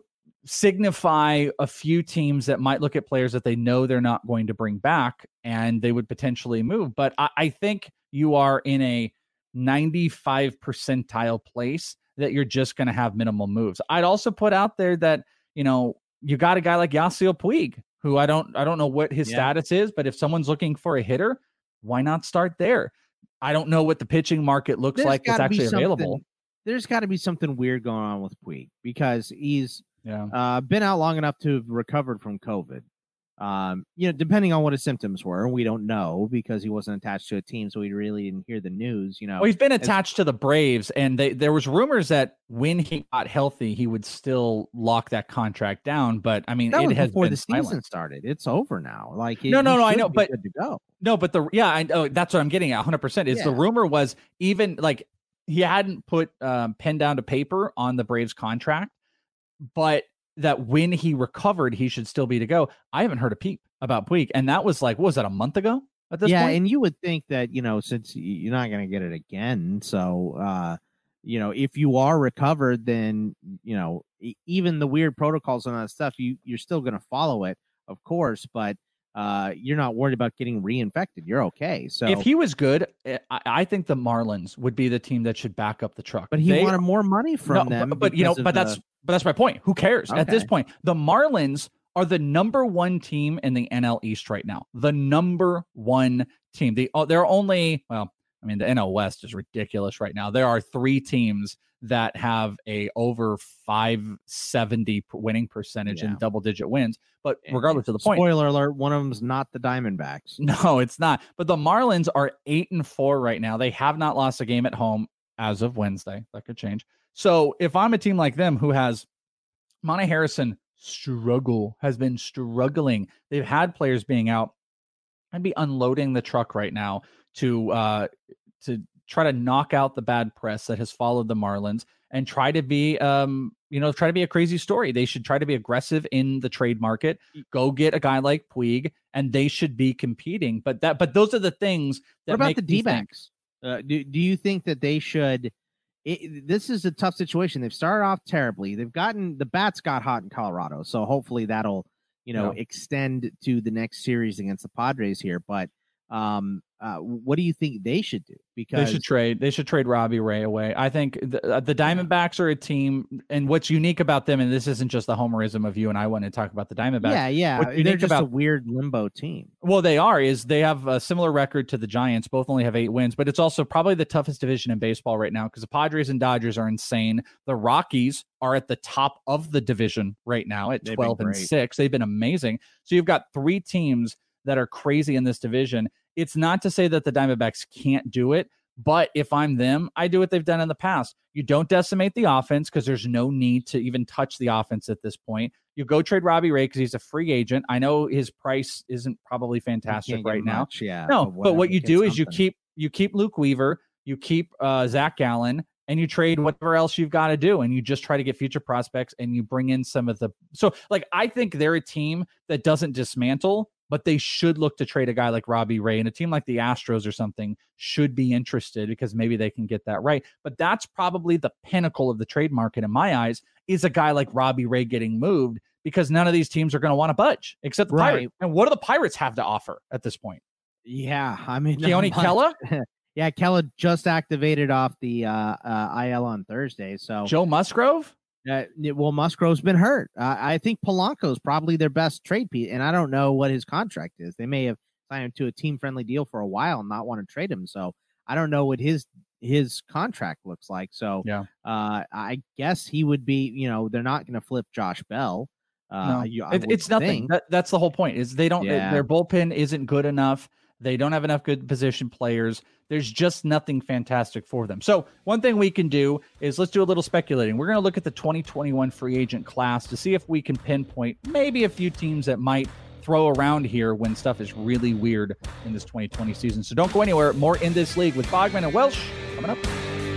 signify a few teams that might look at players that they know they're not going to bring back and they would potentially move. But I, I think you are in a ninety-five percentile place that you're just going to have minimal moves. I'd also put out there that, you know, you got a guy like Yasiel Puig, who I don't, I don't know what his Yeah. status is, but if someone's looking for a hitter, why not start there? I don't know what the pitching market looks There's like that's gotta be actually available. something- There's got to be something weird going on with Puig because he's Yeah. uh, been out long enough to have recovered from COVID. Um, you know, depending on what his symptoms were, we don't know because he wasn't attached to a team, so we really didn't hear the news. You know, Well, he's been As- attached to the Braves, and they, there was rumors that when he got healthy, he would still lock that contract down. But I mean, that it was has before been the season silent. started. It's over now. Like No, it- no, he no, I should know, be but good to go. No, but the yeah, I know that's what I'm getting at. one hundred percent is the Yeah. rumor was even like he hadn't put um, pen down to paper on the Braves contract, but that when he recovered, he should still be to go. I haven't heard a peep about Puig, and that was like, what was that, a month ago at this yeah, point? and you would think that, you know, since y- you're not going to get it again, so uh, you know, if you are recovered, then you know, e- even the weird protocols and all that stuff, you you're still going to follow it, of course, but uh, you're not worried about getting reinfected. You're okay. So if he was good, eh, I, I think the Marlins would be the team that should back up the truck. but he They- wanted more money from No, them. But, but you know, because of but that's the- but that's my point. Who cares at this Okay. point? The Marlins are the number one team in the N L East right now. The number one team. The oh, they're only well, I mean, the N L West is ridiculous right now. There are three teams that have a over five seventy winning percentage Yeah. and double digit wins. But and- regardless of the point, Spoiler alert: one of them's not the Diamondbacks. no, it's not. But the Marlins are eight and four right now. They have not lost a game at home as of Wednesday. That could change. So if I'm a team like them who has Monte Harrison struggle, has been struggling. They've had players being out. I'd be unloading the truck right now to uh, to try to knock out the bad press that has followed the Marlins and try to be, um, you know, try to be a crazy story. They should try to be aggressive in the trade market. Go get a guy like Puig, and they should be competing. But that, but those are the things that what about make the D-backs? Uh, do do you think that they should? It, this is a tough situation. They've started off terribly. They've gotten the bats got hot in Colorado, so hopefully that'll you know Yeah. extend to the next series against the Padres here. But um, uh, what do you think they should do? Because They should trade. They should trade Robbie Ray away. I think the, uh, the Diamondbacks are a team, and what's unique about them, and this isn't just the homerism of you and I want to talk about the Diamondbacks. yeah, yeah, What's they're unique just a about weird limbo team. Well, they are, is they have a similar record to the Giants. Both only have eight wins, but it's also probably the toughest division in baseball right now because the Padres and Dodgers are insane. The Rockies are at the top of the division right now at They've been twelve and great. six. They've been amazing. So you've got three teams that are crazy in this division. It's not to say that the Diamondbacks can't do it, but if I'm them, I do what they've done in the past. You don't decimate the offense because there's no need to even touch the offense at this point. You go trade Robbie Ray because he's a free agent. I know his price isn't probably fantastic can't get right now. much, yeah, no, but but what whatever, you get do is you something. keep you keep Luke Weaver, you keep uh, Zach Gallen, and you trade whatever else you've got to do, and you just try to get future prospects, and you bring in some of the. So, like, I think they're a team that doesn't dismantle, but they should look to trade a guy like Robbie Ray, and a team like the Astros or something should be interested because maybe they can get that right. But that's probably the pinnacle of the trade market in my eyes, is a guy like Robbie Ray getting moved because none of these teams are going to want to budge except the Right. Pirates. And what do the Pirates have to offer at this point? Yeah, I mean, Keone not Kela? much. Yeah, Kela just activated off the uh, uh, I L on Thursday. So Joe Musgrove? Uh, it- well, Musgrove's been hurt. Uh, I think Polanco's probably their best trade piece, and I don't know what his contract is. They may have signed him to a team-friendly deal for a while and not want to trade him. So I don't know what his his contract looks like. So Yeah. uh, I guess he would be. You know, they're not going to flip Josh Bell. Uh, No, you- I it- would it's nothing. think. That, that's the whole point. Is they don't. Yeah. Their bullpen isn't good enough. They don't have enough good position players. There's just nothing fantastic for them. So one thing we can do is let's do a little speculating. We're going to look at the twenty twenty-one free agent class to see if we can pinpoint maybe a few teams that might throw around here when stuff is really weird in this twenty twenty season. So don't go anywhere. More In This League with Bogman and Welsh coming up.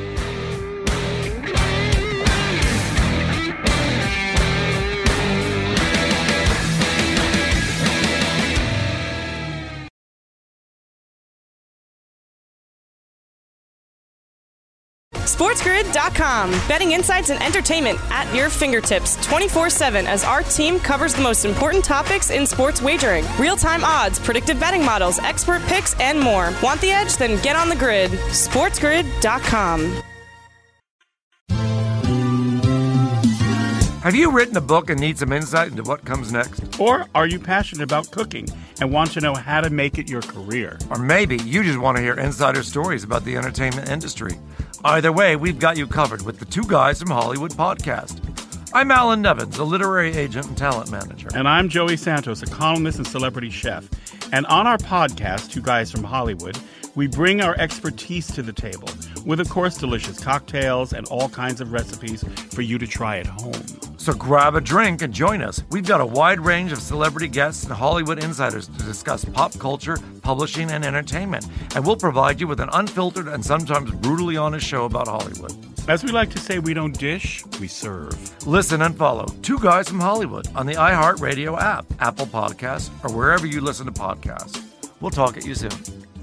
SportsGrid dot com. Betting insights and entertainment at your fingertips twenty-four seven as our team covers the most important topics in sports wagering. Real-time odds, predictive betting models, expert picks, and more. Want the edge? Then get on the grid. SportsGrid dot com. Have you written a book and need some insight into what comes next? Or are you passionate about cooking and want to know how to make it your career? Or maybe you just want to hear insider stories about the entertainment industry. Either way, we've got you covered with the Two Guys from Hollywood podcast. I'm Alan Nevins, a literary agent and talent manager. And I'm Joey Santos, a columnist and celebrity chef. And on our podcast, Two Guys from Hollywood, we bring our expertise to the table with, of course, delicious cocktails and all kinds of recipes for you to try at home. So grab a drink and join us. We've got a wide range of celebrity guests and Hollywood insiders to discuss pop culture, publishing, and entertainment. And we'll provide you with an unfiltered and sometimes brutally honest show about Hollywood. As we like to say, we don't dish, we serve. Listen and follow Two Guys from Hollywood on the iHeartRadio app, Apple Podcasts, or wherever you listen to podcasts. We'll talk at you soon.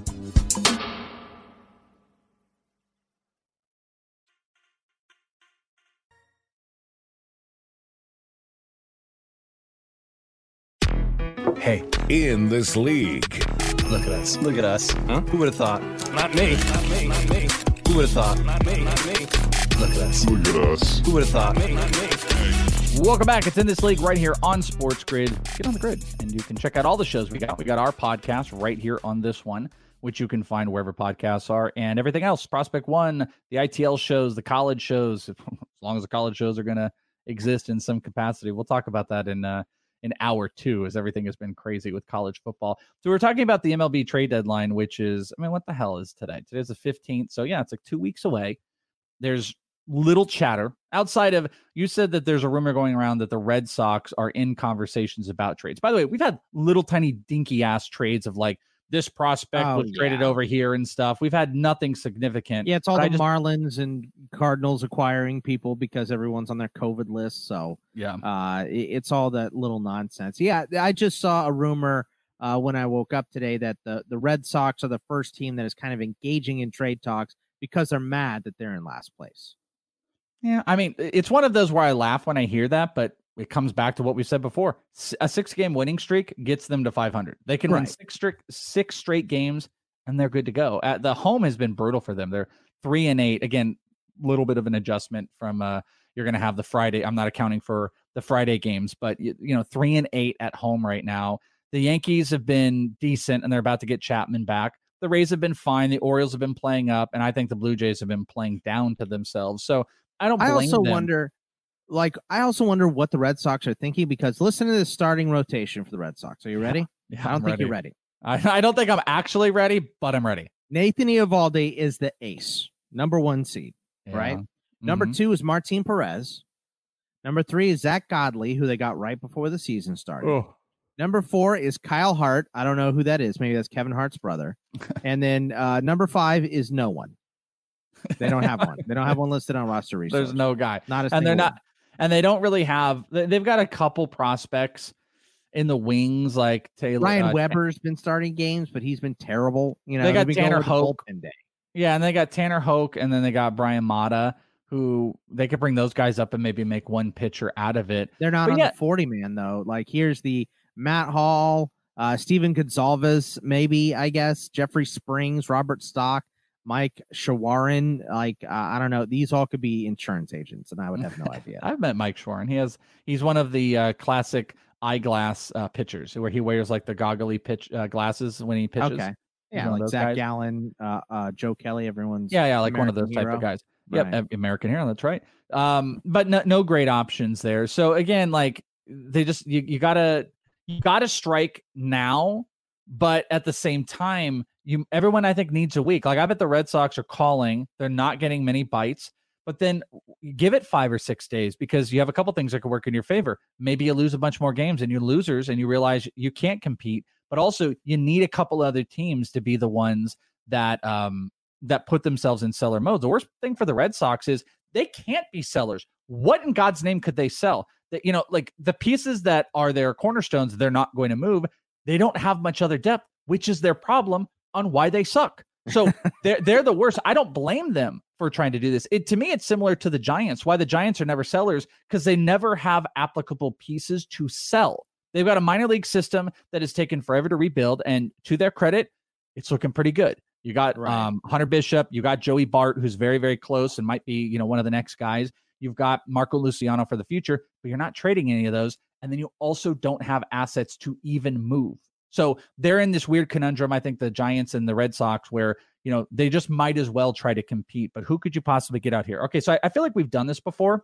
Hey, in this league. Look at us. Look at us. Huh? Who would have thought? Not me. Not me. Not me. Who would have thought? Not me. Not me. Look at us. Look at us. Who would have thought? Me. Not me. Welcome back. It's In This League right here on Sports Grid. Get on the grid, and you can check out all the shows we got. We got our podcast right here on this one, which you can find wherever podcasts are, and everything else. Prospect One, the I T L shows, the college shows, as long as the college shows are going to exist in some capacity. We'll talk about that in uh, in hour two, as everything has been crazy with college football. So we're talking about the M L B trade deadline, which is, I mean, what the hell is today? Today's the fifteenth. So yeah, it's like two weeks away. There's little chatter outside of, you said that there's a rumor going around that the Red Sox are in conversations about trades. By the way, we've had little tiny dinky ass trades of like this prospect Oh, was traded yeah. over here and stuff. We've had nothing significant. Yeah, it's all But the I just- Marlins and Cardinals acquiring people because everyone's on their COVID list. So yeah, uh, it- it's all that little nonsense. Yeah, I just saw a rumor uh, when I woke up today that the, the Red Sox are the first team that is kind of engaging in trade talks because they're mad that they're in last place. Yeah, I mean, it's one of those where I laugh when I hear that, but it comes back to what we said before. S- A six-game winning streak gets them to five hundred. They can win Right. six straight six straight games, and they're good to go. At the home has been brutal for them. They're three and eight. Again, little bit of an adjustment from uh, you're going to have the Friday. I'm not accounting for the Friday games, but you, you know, three and eight at home right now. The Yankees have been decent, and they're about to get Chapman back. The Rays have been fine. The Orioles have been playing up, and I think the Blue Jays have been playing down to themselves. So I don't blame I also them. wonder, like, I also wonder what the Red Sox are thinking because listen to the starting rotation for the Red Sox. Are you ready? Yeah, I don't I'm think ready. you're ready. I, I don't think I'm actually ready, but I'm ready. Nathan Eovaldi is the ace, number one seed, right? Number Mhm. two is Martin Perez. Number three is Zach Godley, who they got right before the season started. Oh. Number four is Kyle Hart. I don't know who that is. Maybe that's Kevin Hart's brother. And then uh, number five is no one. They don't have one. They don't have one listed on roster resource. There's no guy. Not a and they're single not, one. and they don't really have. they- They've got a couple prospects in the wings, like Taylor. Ryan uh, Weber's been starting games, but he's been terrible. You know, They got he's been Tanner going with the Hoke. bullpen day. Yeah, and they got Tanner Hoke, and then they got Brian Mata, who they could bring those guys up and maybe make one pitcher out of it. They're not But on yeah, the forty man though. Like here's the Matt Hall, uh, Steven Gonzalez, maybe I guess Jeffrey Springs, Robert Stock, Mike Shawarin. Like uh, I don't know. These all could be insurance agents, and I would have no idea. I've met Mike Shorin. He has he's one of the uh, classic eyeglass uh, pitchers where he wears like the goggly pitch uh, glasses when he pitches. Okay. He's Yeah, one of like those Zach guys. Gallen, uh, uh, Joe Kelly, everyone's Yeah, yeah, like one of American those type hero. of guys. Yep, Right. uh, American Hero. That's right. Um, but no, no great options there. So again, like they just you, you gotta you gotta strike now, but at the same time, you everyone I think needs a week. Like I bet the Red Sox are calling. They're not getting many bites, but then give it five or six days because you have a couple things that could work in your favor. Maybe you lose a bunch more games and you're losers and you realize you can't compete. But also, you need a couple other teams to be the ones that um, that put themselves in seller mode. The worst thing for the Red Sox is they can't be sellers. What in God's name could they sell? That you know, like the pieces that are their cornerstones, they're not going to move. They don't have much other depth, which is their problem on why they suck. So they're they're the worst. I don't blame them for trying to do this. It to me, it's similar to the Giants. Why the Giants are never sellers because they never have applicable pieces to sell. They've got a minor league system that has taken forever to rebuild, and to their credit, it's looking pretty good. You got Right. um, Hunter Bishop, you got Joey Bart, who's very, very close and might be, you know, one of the next guys. You've got Marco Luciano for the future, but you're not trading any of those. And then you also don't have assets to even move. So they're in this weird conundrum, I think, the Giants and the Red Sox, where, you know, they just might as well try to compete. But who could you possibly get out here? Okay, so I, I feel like we've done this before.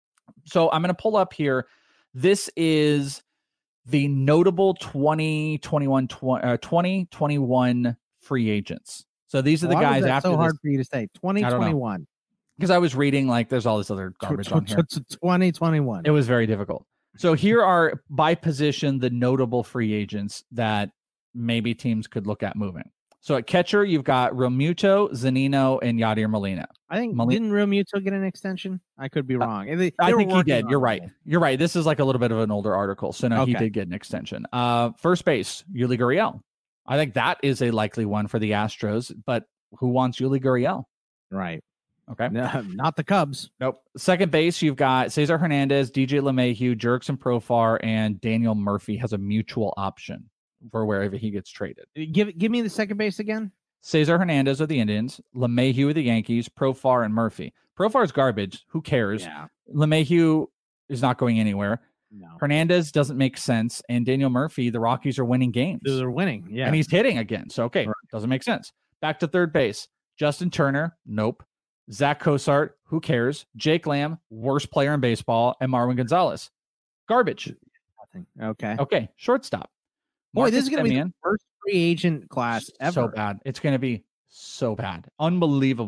So I'm going to pull up here. This is the notable twenty twenty-one, uh, twenty twenty-one free agents. So these are the Why was guys that after so this, hard for you to say twenty twenty-one. because I was reading like there's all this other garbage on here. twenty twenty-one. It was very difficult. So here are by position the notable free agents that maybe teams could look at moving. So at catcher, you've got Realmuto, Zunino, and Yadier Molina. I think Molina- didn't Realmuto get an extension? I could be wrong. They- they I were think he working did. on You're it. right. You're right. This is like a little bit of an older article. So no, he Okay. did get an extension. Uh, first base, Yuli Gurriel. I think that is a likely one for the Astros, but who wants Yuli Gurriel? Right. Okay. No, not the Cubs. Nope. Second base, you've got Cesar Hernandez, D J LeMahieu, Jurickson Profar, and Daniel Murphy has a mutual option for wherever he gets traded. Give give me the second base again. Cesar Hernandez of the Indians, LeMahieu of the Yankees, Profar, and Murphy. Profar is garbage. Who cares? Yeah. LeMahieu is not going anywhere. No. Hernandez doesn't make sense. And Daniel Murphy, the Rockies are winning games. They're winning. Yeah. And he's hitting again. So, okay, Right. doesn't make sense. Back to third base. Justin Turner, nope. Zach Cosart, who cares? Jake Lamb, worst player in baseball. And Marwin Gonzalez, garbage. Nothing. Okay. Okay, shortstop. Boy, Marcus this is going to be Semien. the first free agent class ever. So bad. It's going to be so bad. Unbelievable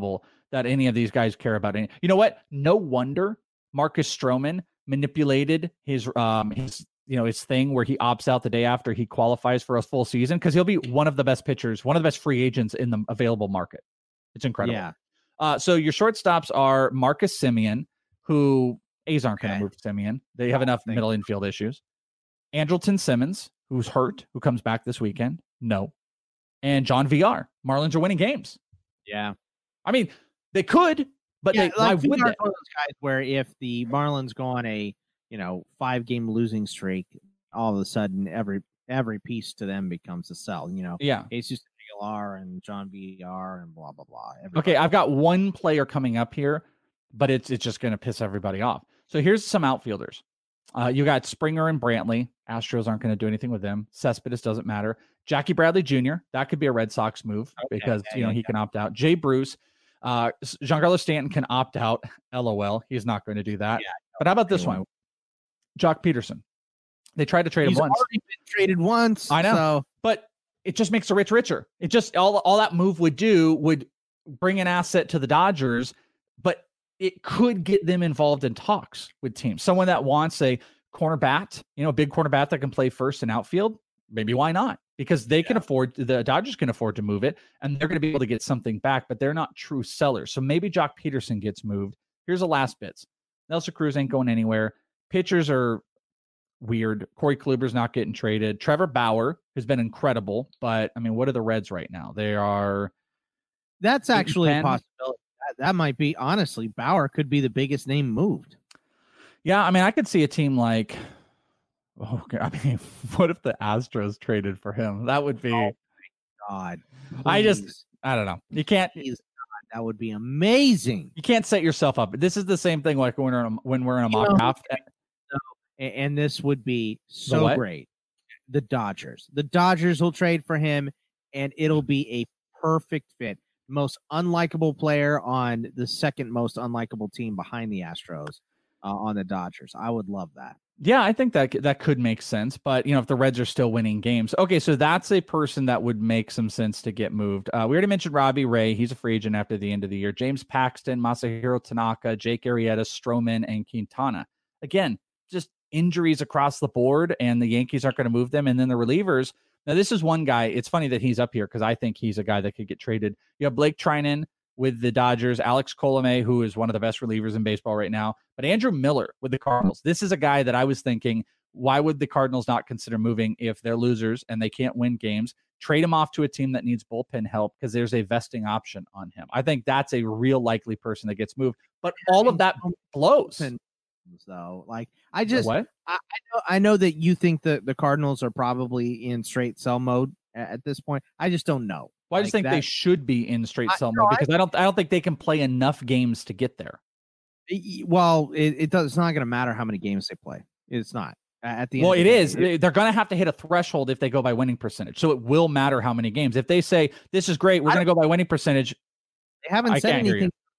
that any of these guys care about any. You know what? No wonder Marcus Stroman manipulated his um his you know his thing where he opts out the day after he qualifies for a full season, because he'll be one of the best pitchers, one of the best free agents in the available market. It's incredible. Yeah. Uh, so your shortstops are Marcus Semien, who A's aren't going to move Semien. They have enough middle infield issues. Andrelton Simmons, who's hurt, who comes back this weekend. No. And John V R. Marlins are winning games. Yeah. I mean, they could, but yeah, they, like why would V R's they? one of those guys where if the Marlins go on a you know five game losing streak, all of a sudden every every piece to them becomes a sell. You know, Yeah. Jesus Aguilar and John V R and blah blah blah. Everybody. Okay, I've got one player coming up here, but it's it's just going to piss everybody off. So here's some outfielders. Uh, you got Springer and Brantley. Astros aren't going to do anything with them. Cespedes doesn't matter. Jackie Bradley Junior That could be a Red Sox move Okay, because yeah, you know yeah, he yeah. can opt out. Jay Bruce, uh, Giancarlo Stanton can opt out. LOL, he's not going to do that. Yeah, but how about this anyway. one? Jock Peterson. They tried to trade He's him once. already been traded once. I know, So but it just makes the rich richer. It just all all that move would do would bring an asset to the Dodgers, but it could get them involved in talks with teams. Someone that wants a corner bat, you know, a big corner bat that can play first and outfield. Maybe why not? Because they can afford, the Dodgers can afford to move it, and they're going to be able to get something back, but they're not true sellers. So maybe Jock Peterson gets moved. Here's the last bits. Nelson Cruz ain't going anywhere. Pitchers are weird. Corey Kluber's not getting traded. Trevor Bauer has been incredible, but I mean, what are the Reds right now? They are. that's actually a ten. possibility. That, that might be, honestly, Bauer could be the biggest name moved. Yeah, I mean, I could see a team like, oh, okay, I mean, what if the Astros traded for him? That would be. Oh, God. I just, Please. I don't know. You can't. Please, God, that would be amazing. You can't set yourself up. This is the same thing like when we're in a, when we're in a You mock know, draft. And, and this would be so what? great. The Dodgers. The Dodgers will trade for him, and it'll be a perfect fit. Most unlikable player on the second most unlikable team behind the Astros uh, on the Dodgers. I would love that. Yeah, I think that that could make sense. But, you know, if the Reds are still winning games. Okay, so that's a person that would make some sense to get moved. Uh, we already mentioned Robbie Ray. He's a free agent after the end of the year. James Paxton, Masahiro Tanaka, Jake Arrieta, Stroman, and Quintana. Again, just injuries across the board, and the Yankees aren't going to move them. And then the relievers. Now, this is one guy. It's funny that he's up here because I think he's a guy that could get traded. You have Blake Trinan with the Dodgers, Alex Colomé, who is one of the best relievers in baseball right now, but Andrew Miller with the Cardinals. This is a guy that I was thinking, why would the Cardinals not consider moving if they're losers and they can't win games? Trade him off to a team that needs bullpen help because there's a vesting option on him. I think that's a real likely person that gets moved, but all of that blows. So, like, I just, what? I, I know, I know that you think that the Cardinals are probably in straight sell mode at, at this point. I just don't know. Well, I just Like think they that- should be in straight I- sell no, mode I- because I don't, I don't think they can play enough games to get there. Y- Well, it, it does. It's not going to matter how many games they play. It's not at the end. Well, of it the day. is. They- They're going to have to hit a threshold if they go by winning percentage. So it will matter how many games. If they say this is great, we're going to go by winning percentage. They haven't I said can't hear anything. you.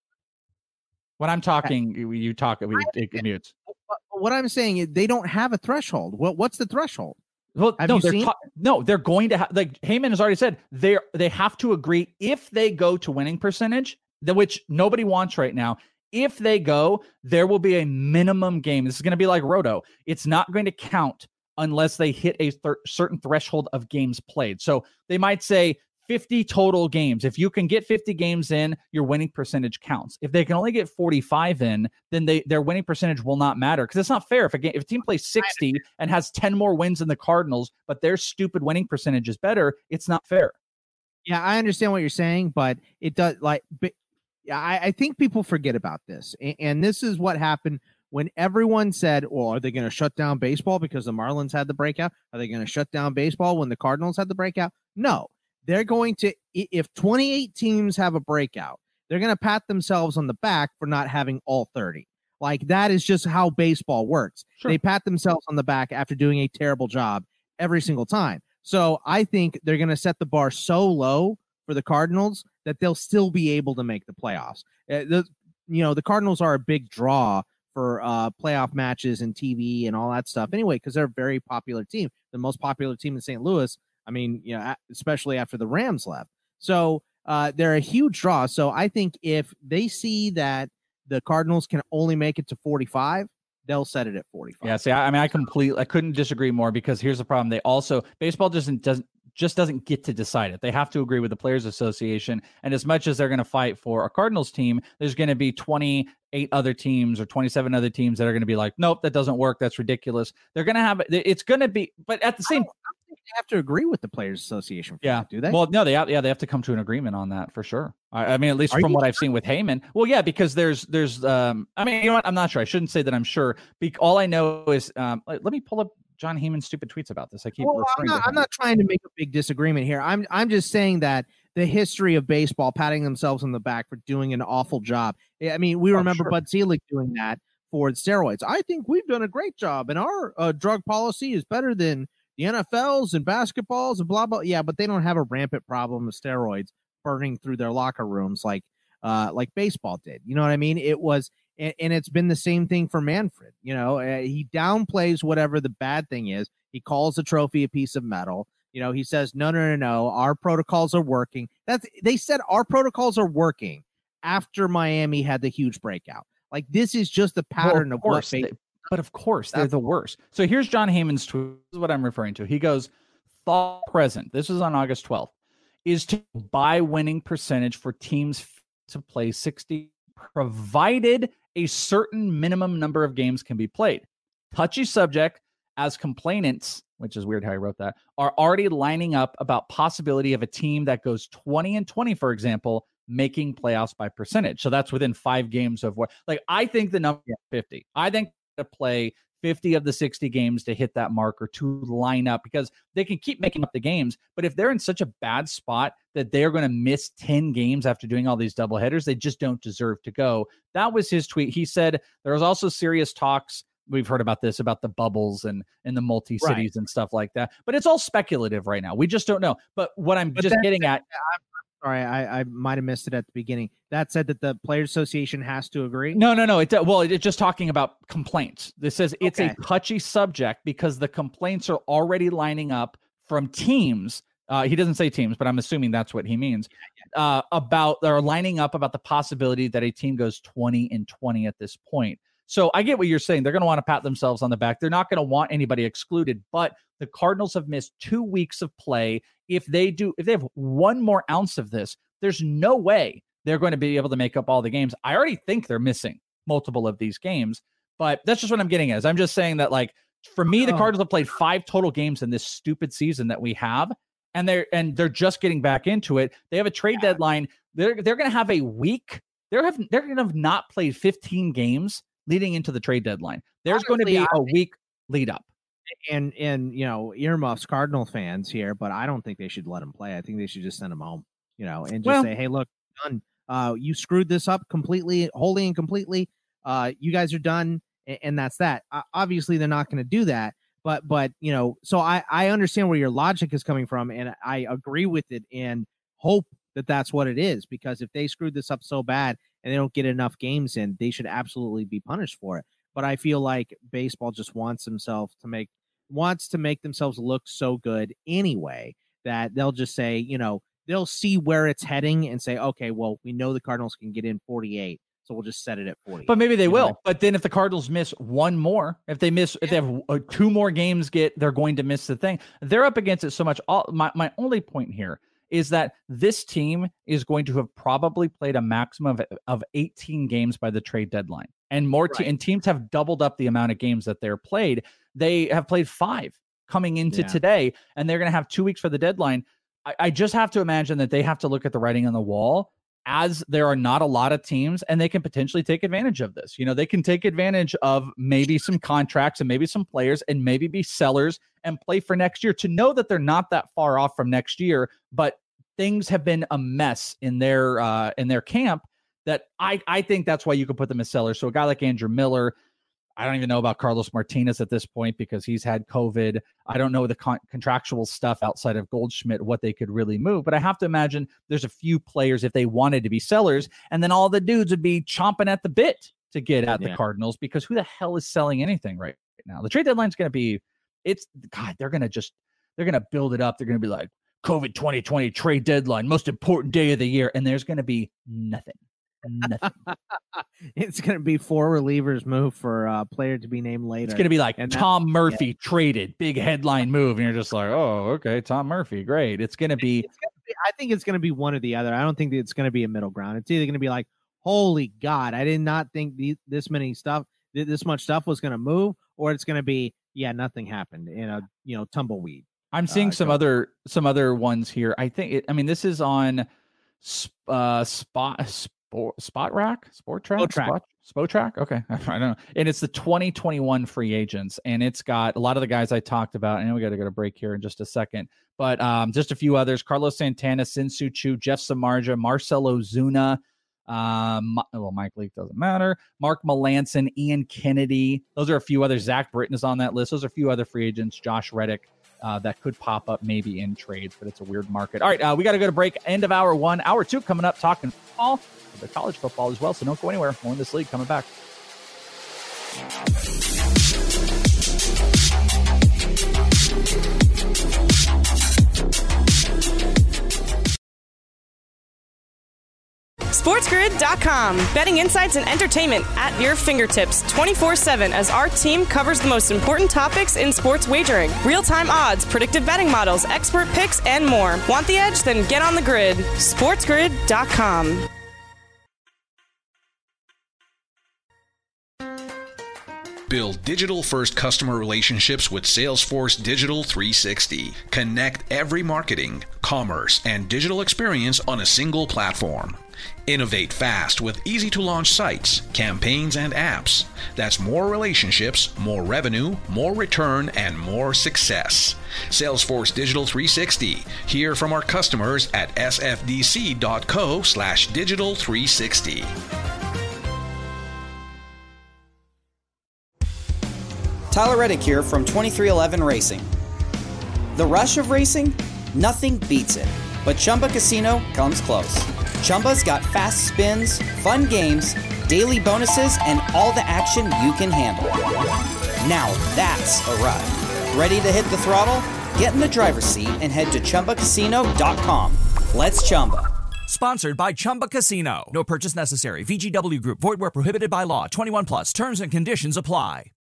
When I'm talking, you, you talk. We, it mutes. But what I'm saying is they don't have a threshold. What what's the threshold? Well, Have no, you they're seen? ta- no, they're going to have, like Heyman has already said, they they have to agree if they go to winning percentage, the, which nobody wants right now. If they go, there will be a minimum game. This is going to be like Roto. It's not going to count unless they hit a th- certain threshold of games played. So they might say fifty total games. If you can get fifty games in, your winning percentage counts. If they can only get forty-five in, then they their winning percentage will not matter because it's not fair. If a game, if a team plays sixty and has ten more wins than the Cardinals, but their stupid winning percentage is better, it's not fair. Yeah, I understand what you're saying, but it does like. But yeah, I, I think people forget about this, and, and this is what happened when everyone said, "Well, are they going to shut down baseball because the Marlins had the breakout? Are they going to shut down baseball when the Cardinals had the breakout?" No. They're going to, if twenty-eight teams have a breakout, they're going to pat themselves on the back for not having all thirty. Like, that is just how baseball works. Sure. They pat themselves on the back after doing a terrible job every single time. So I think they're going to set the bar so low for the Cardinals that they'll still be able to make the playoffs. Uh, the, you know, the Cardinals are a big draw for uh, playoff matches and T V and all that stuff anyway, because they're a very popular team, the most popular team in Saint Louis. I mean, you know, especially after the Rams left. So uh, they're a huge draw. So I think if they see that the Cardinals can only make it to forty-five, they'll set it at forty-five. Yeah, see, I, I mean, I completely, I couldn't disagree more, because here's the problem. They also, baseball doesn't, doesn't, just doesn't get to decide it. They have to agree with the Players Association. And as much as they're going to fight for a Cardinals team, there's going to be twenty-eight other teams or twenty-seven other teams that are going to be like, nope, that doesn't work. That's ridiculous. They're going to have, it's going to be, but at the same time, they have to agree with the Players Association. For yeah. that, do they? Well, no, they have, yeah, they have to come to an agreement on that for sure. I, I mean, at least Are from you what sure? I've seen with Heyman. Well, yeah, because there's, there's, um, I mean, you know what? I'm not sure. I shouldn't say that I'm sure. Be- all I know is, um, let, let me pull up John Heyman's stupid tweets about this. I keep Well, I'm referring not, to him. I'm not trying to make a big disagreement here. I'm I'm just saying that the history of baseball patting themselves on the back for doing an awful job. I mean, we Oh, remember sure. Bud Selig doing that for steroids. I think we've done a great job, and our uh, drug policy is better than the N F L's and basketballs and blah blah. Yeah, but they don't have a rampant problem of steroids burning through their locker rooms like uh like baseball did. You know what I mean? It was. And, and it's been the same thing for Manfred. You know, uh, he downplays whatever the bad thing is. He calls the trophy a piece of metal. You know, he says, no, no, no, no, our protocols are working. That's they said our protocols are working after Miami had the huge breakout. Like, this is just the pattern Well, of, of course, what they, but of course they're the worst. So here's John Heyman's tweet. This is what I'm referring to. He goes, thought present. This is on August twelfth, is to buy winning percentage for teams to play sixty, provided a certain minimum number of games can be played. Touchy subject, as complainants, which is weird how I wrote that, are already lining up about possibility of a team that goes twenty and twenty, for example, making playoffs by percentage. So that's within five games of what, like, I think the number is fifty. I think to play fifty of the sixty games to hit that mark or to line up, because they can keep making up the games. But if they're in such a bad spot that they're going to miss ten games after doing all these doubleheaders, they just don't deserve to go. That was his tweet. He said there was also serious talks. We've heard about this, about the bubbles and, and the multi-cities Right. and stuff like that. But it's all speculative right now. We just don't know. But what I'm But just that- getting at, Sorry, I, I might have missed it at the beginning. That said that the Players Association has to agree. No, no, no. It well, it's just talking about complaints. This says it's Okay. a touchy subject because the complaints are already lining up from teams. Uh, he doesn't say teams, but I'm assuming that's what he means. Uh, about they're lining up about the possibility that a team goes twenty and twenty at this point. So I get what you're saying. They're going to want to pat themselves on the back. They're not going to want anybody excluded, but the Cardinals have missed two weeks of play. If they do, if they have one more ounce of this, there's no way they're going to be able to make up all the games. I already think they're missing multiple of these games, but that's just what I'm getting at. Is I'm just saying that, like, for me, the Oh. Cardinals have played five total games in this stupid season that we have, and they're and they're just getting back into it. They have a trade Yeah. deadline. They're they're going to have a week. They're have they're going to have not played fifteen games leading into the trade deadline. There's going to Honestly, be I a week lead up. And and you know, earmuffs Cardinal fans here, but I don't think they should let him play. I think they should just send him home. You know, and just Well- say, hey, look, done. Uh, you screwed this up completely, wholly and completely. Uh, you guys are done, and, and that's that. Uh, obviously, they're not going to do that. But but you know, so I I understand where your logic is coming from, and I agree with it, and hope that that's what it is. Because if they screwed this up so bad and they don't get enough games in, they should absolutely be punished for it. But I feel like baseball just wants themselves to make wants to make themselves look so good anyway that they'll just say, you know, they'll see where it's heading and say, okay, well, we know the Cardinals can get in forty-eight, so we'll just set it at forty. But maybe they You will. know? But then if the Cardinals miss one more, if they miss, if they have uh, two more games, get they're going to miss the thing. They're up against it so much. All my my only point here is that this team is going to have probably played a maximum of, of eighteen games by the trade deadline, and more. Te- Right. and teams have doubled up the amount of games that they're played. They have played five coming into Yeah. today, and they're going to have two weeks for the deadline. I, I just have to imagine that they have to look at the writing on the wall, as there are not a lot of teams, and they can potentially take advantage of this. You know, they can take advantage of maybe some contracts and maybe some players and maybe be sellers and play for next year, to know that they're not that far off from next year, but things have been a mess in their uh, in their camp that I, I think that's why you could put them as sellers. So a guy like Andrew Miller, I don't even know about Carlos Martinez at this point because he's had COVID. I don't know the con- contractual stuff outside of Goldschmidt, what they could really move. But I have to imagine there's a few players if they wanted to be sellers, and then all the dudes would be chomping at the bit to get at Yeah. the Cardinals, because who the hell is selling anything right now? The trade deadline's going to be, it's, God, they're going to just, they're going to build it up. They're going to be like, COVID twenty twenty trade deadline, most important day of the year, and there's going to be nothing. Nothing. It's going to be four relievers move for a uh, player to be named later. It's going to be like and Tom that, Murphy yeah. traded, big headline move, and you're just like, oh, okay, Tom Murphy, great. It's going to be. It's gonna be I think it's going to be one or the other. I don't think that it's going to be a middle ground. It's either going to be like, holy God, I did not think the, this many stuff, this much stuff was going to move, or it's going to be, yeah, nothing happened in a you know tumbleweed. I'm seeing uh, some go. other some other ones here. I think it, I mean this is on uh, spot sport spot rack sport track spot track. Spot, spot track. Okay, I don't know. And it's the twenty twenty-one free agents, and it's got a lot of the guys I talked about. I know we got to go to break here in just a second, but um, just a few others: Carlos Santana, Sin-Soo Choo, Jeff Samardzija, Marcell Ozuna. Um, well, Mike Leake doesn't matter. Mark Melancon, Ian Kennedy. Those are a few others. Zach Britton is on that list. Those are a few other free agents. Josh Reddick. Uh, that could pop up maybe in trades, but it's a weird market. All right, uh, we got to go to break. End of hour one. Hour two coming up, talking football, the college football as well, so don't go anywhere. More in this league coming back. SportsGrid dot com. Betting insights and entertainment at your fingertips twenty-four seven as our team covers the most important topics in sports wagering. Real-time odds, predictive betting models, expert picks, and more. Want the edge? Then get on the grid. SportsGrid dot com. Build digital-first customer relationships with Salesforce Digital three sixty. Connect every marketing, commerce, and digital experience on a single platform. Innovate fast with easy-to-launch sites, campaigns, and apps. That's more relationships, more revenue, more return, and more success. Salesforce Digital three sixty. Hear from our customers at sfdc.co slash digital 360. Tyler Reddick here from twenty-three eleven Racing. The rush of racing? Nothing beats it. But Chumba Casino comes close. Chumba's got fast spins, fun games, daily bonuses, and all the action you can handle. Now that's a ride. Ready to hit the throttle? Get in the driver's seat and head to Chumba Casino dot com. Let's Chumba. Sponsored by Chumba Casino. No purchase necessary. V G W Group. Void where prohibited by law. twenty-one plus. Terms and conditions apply.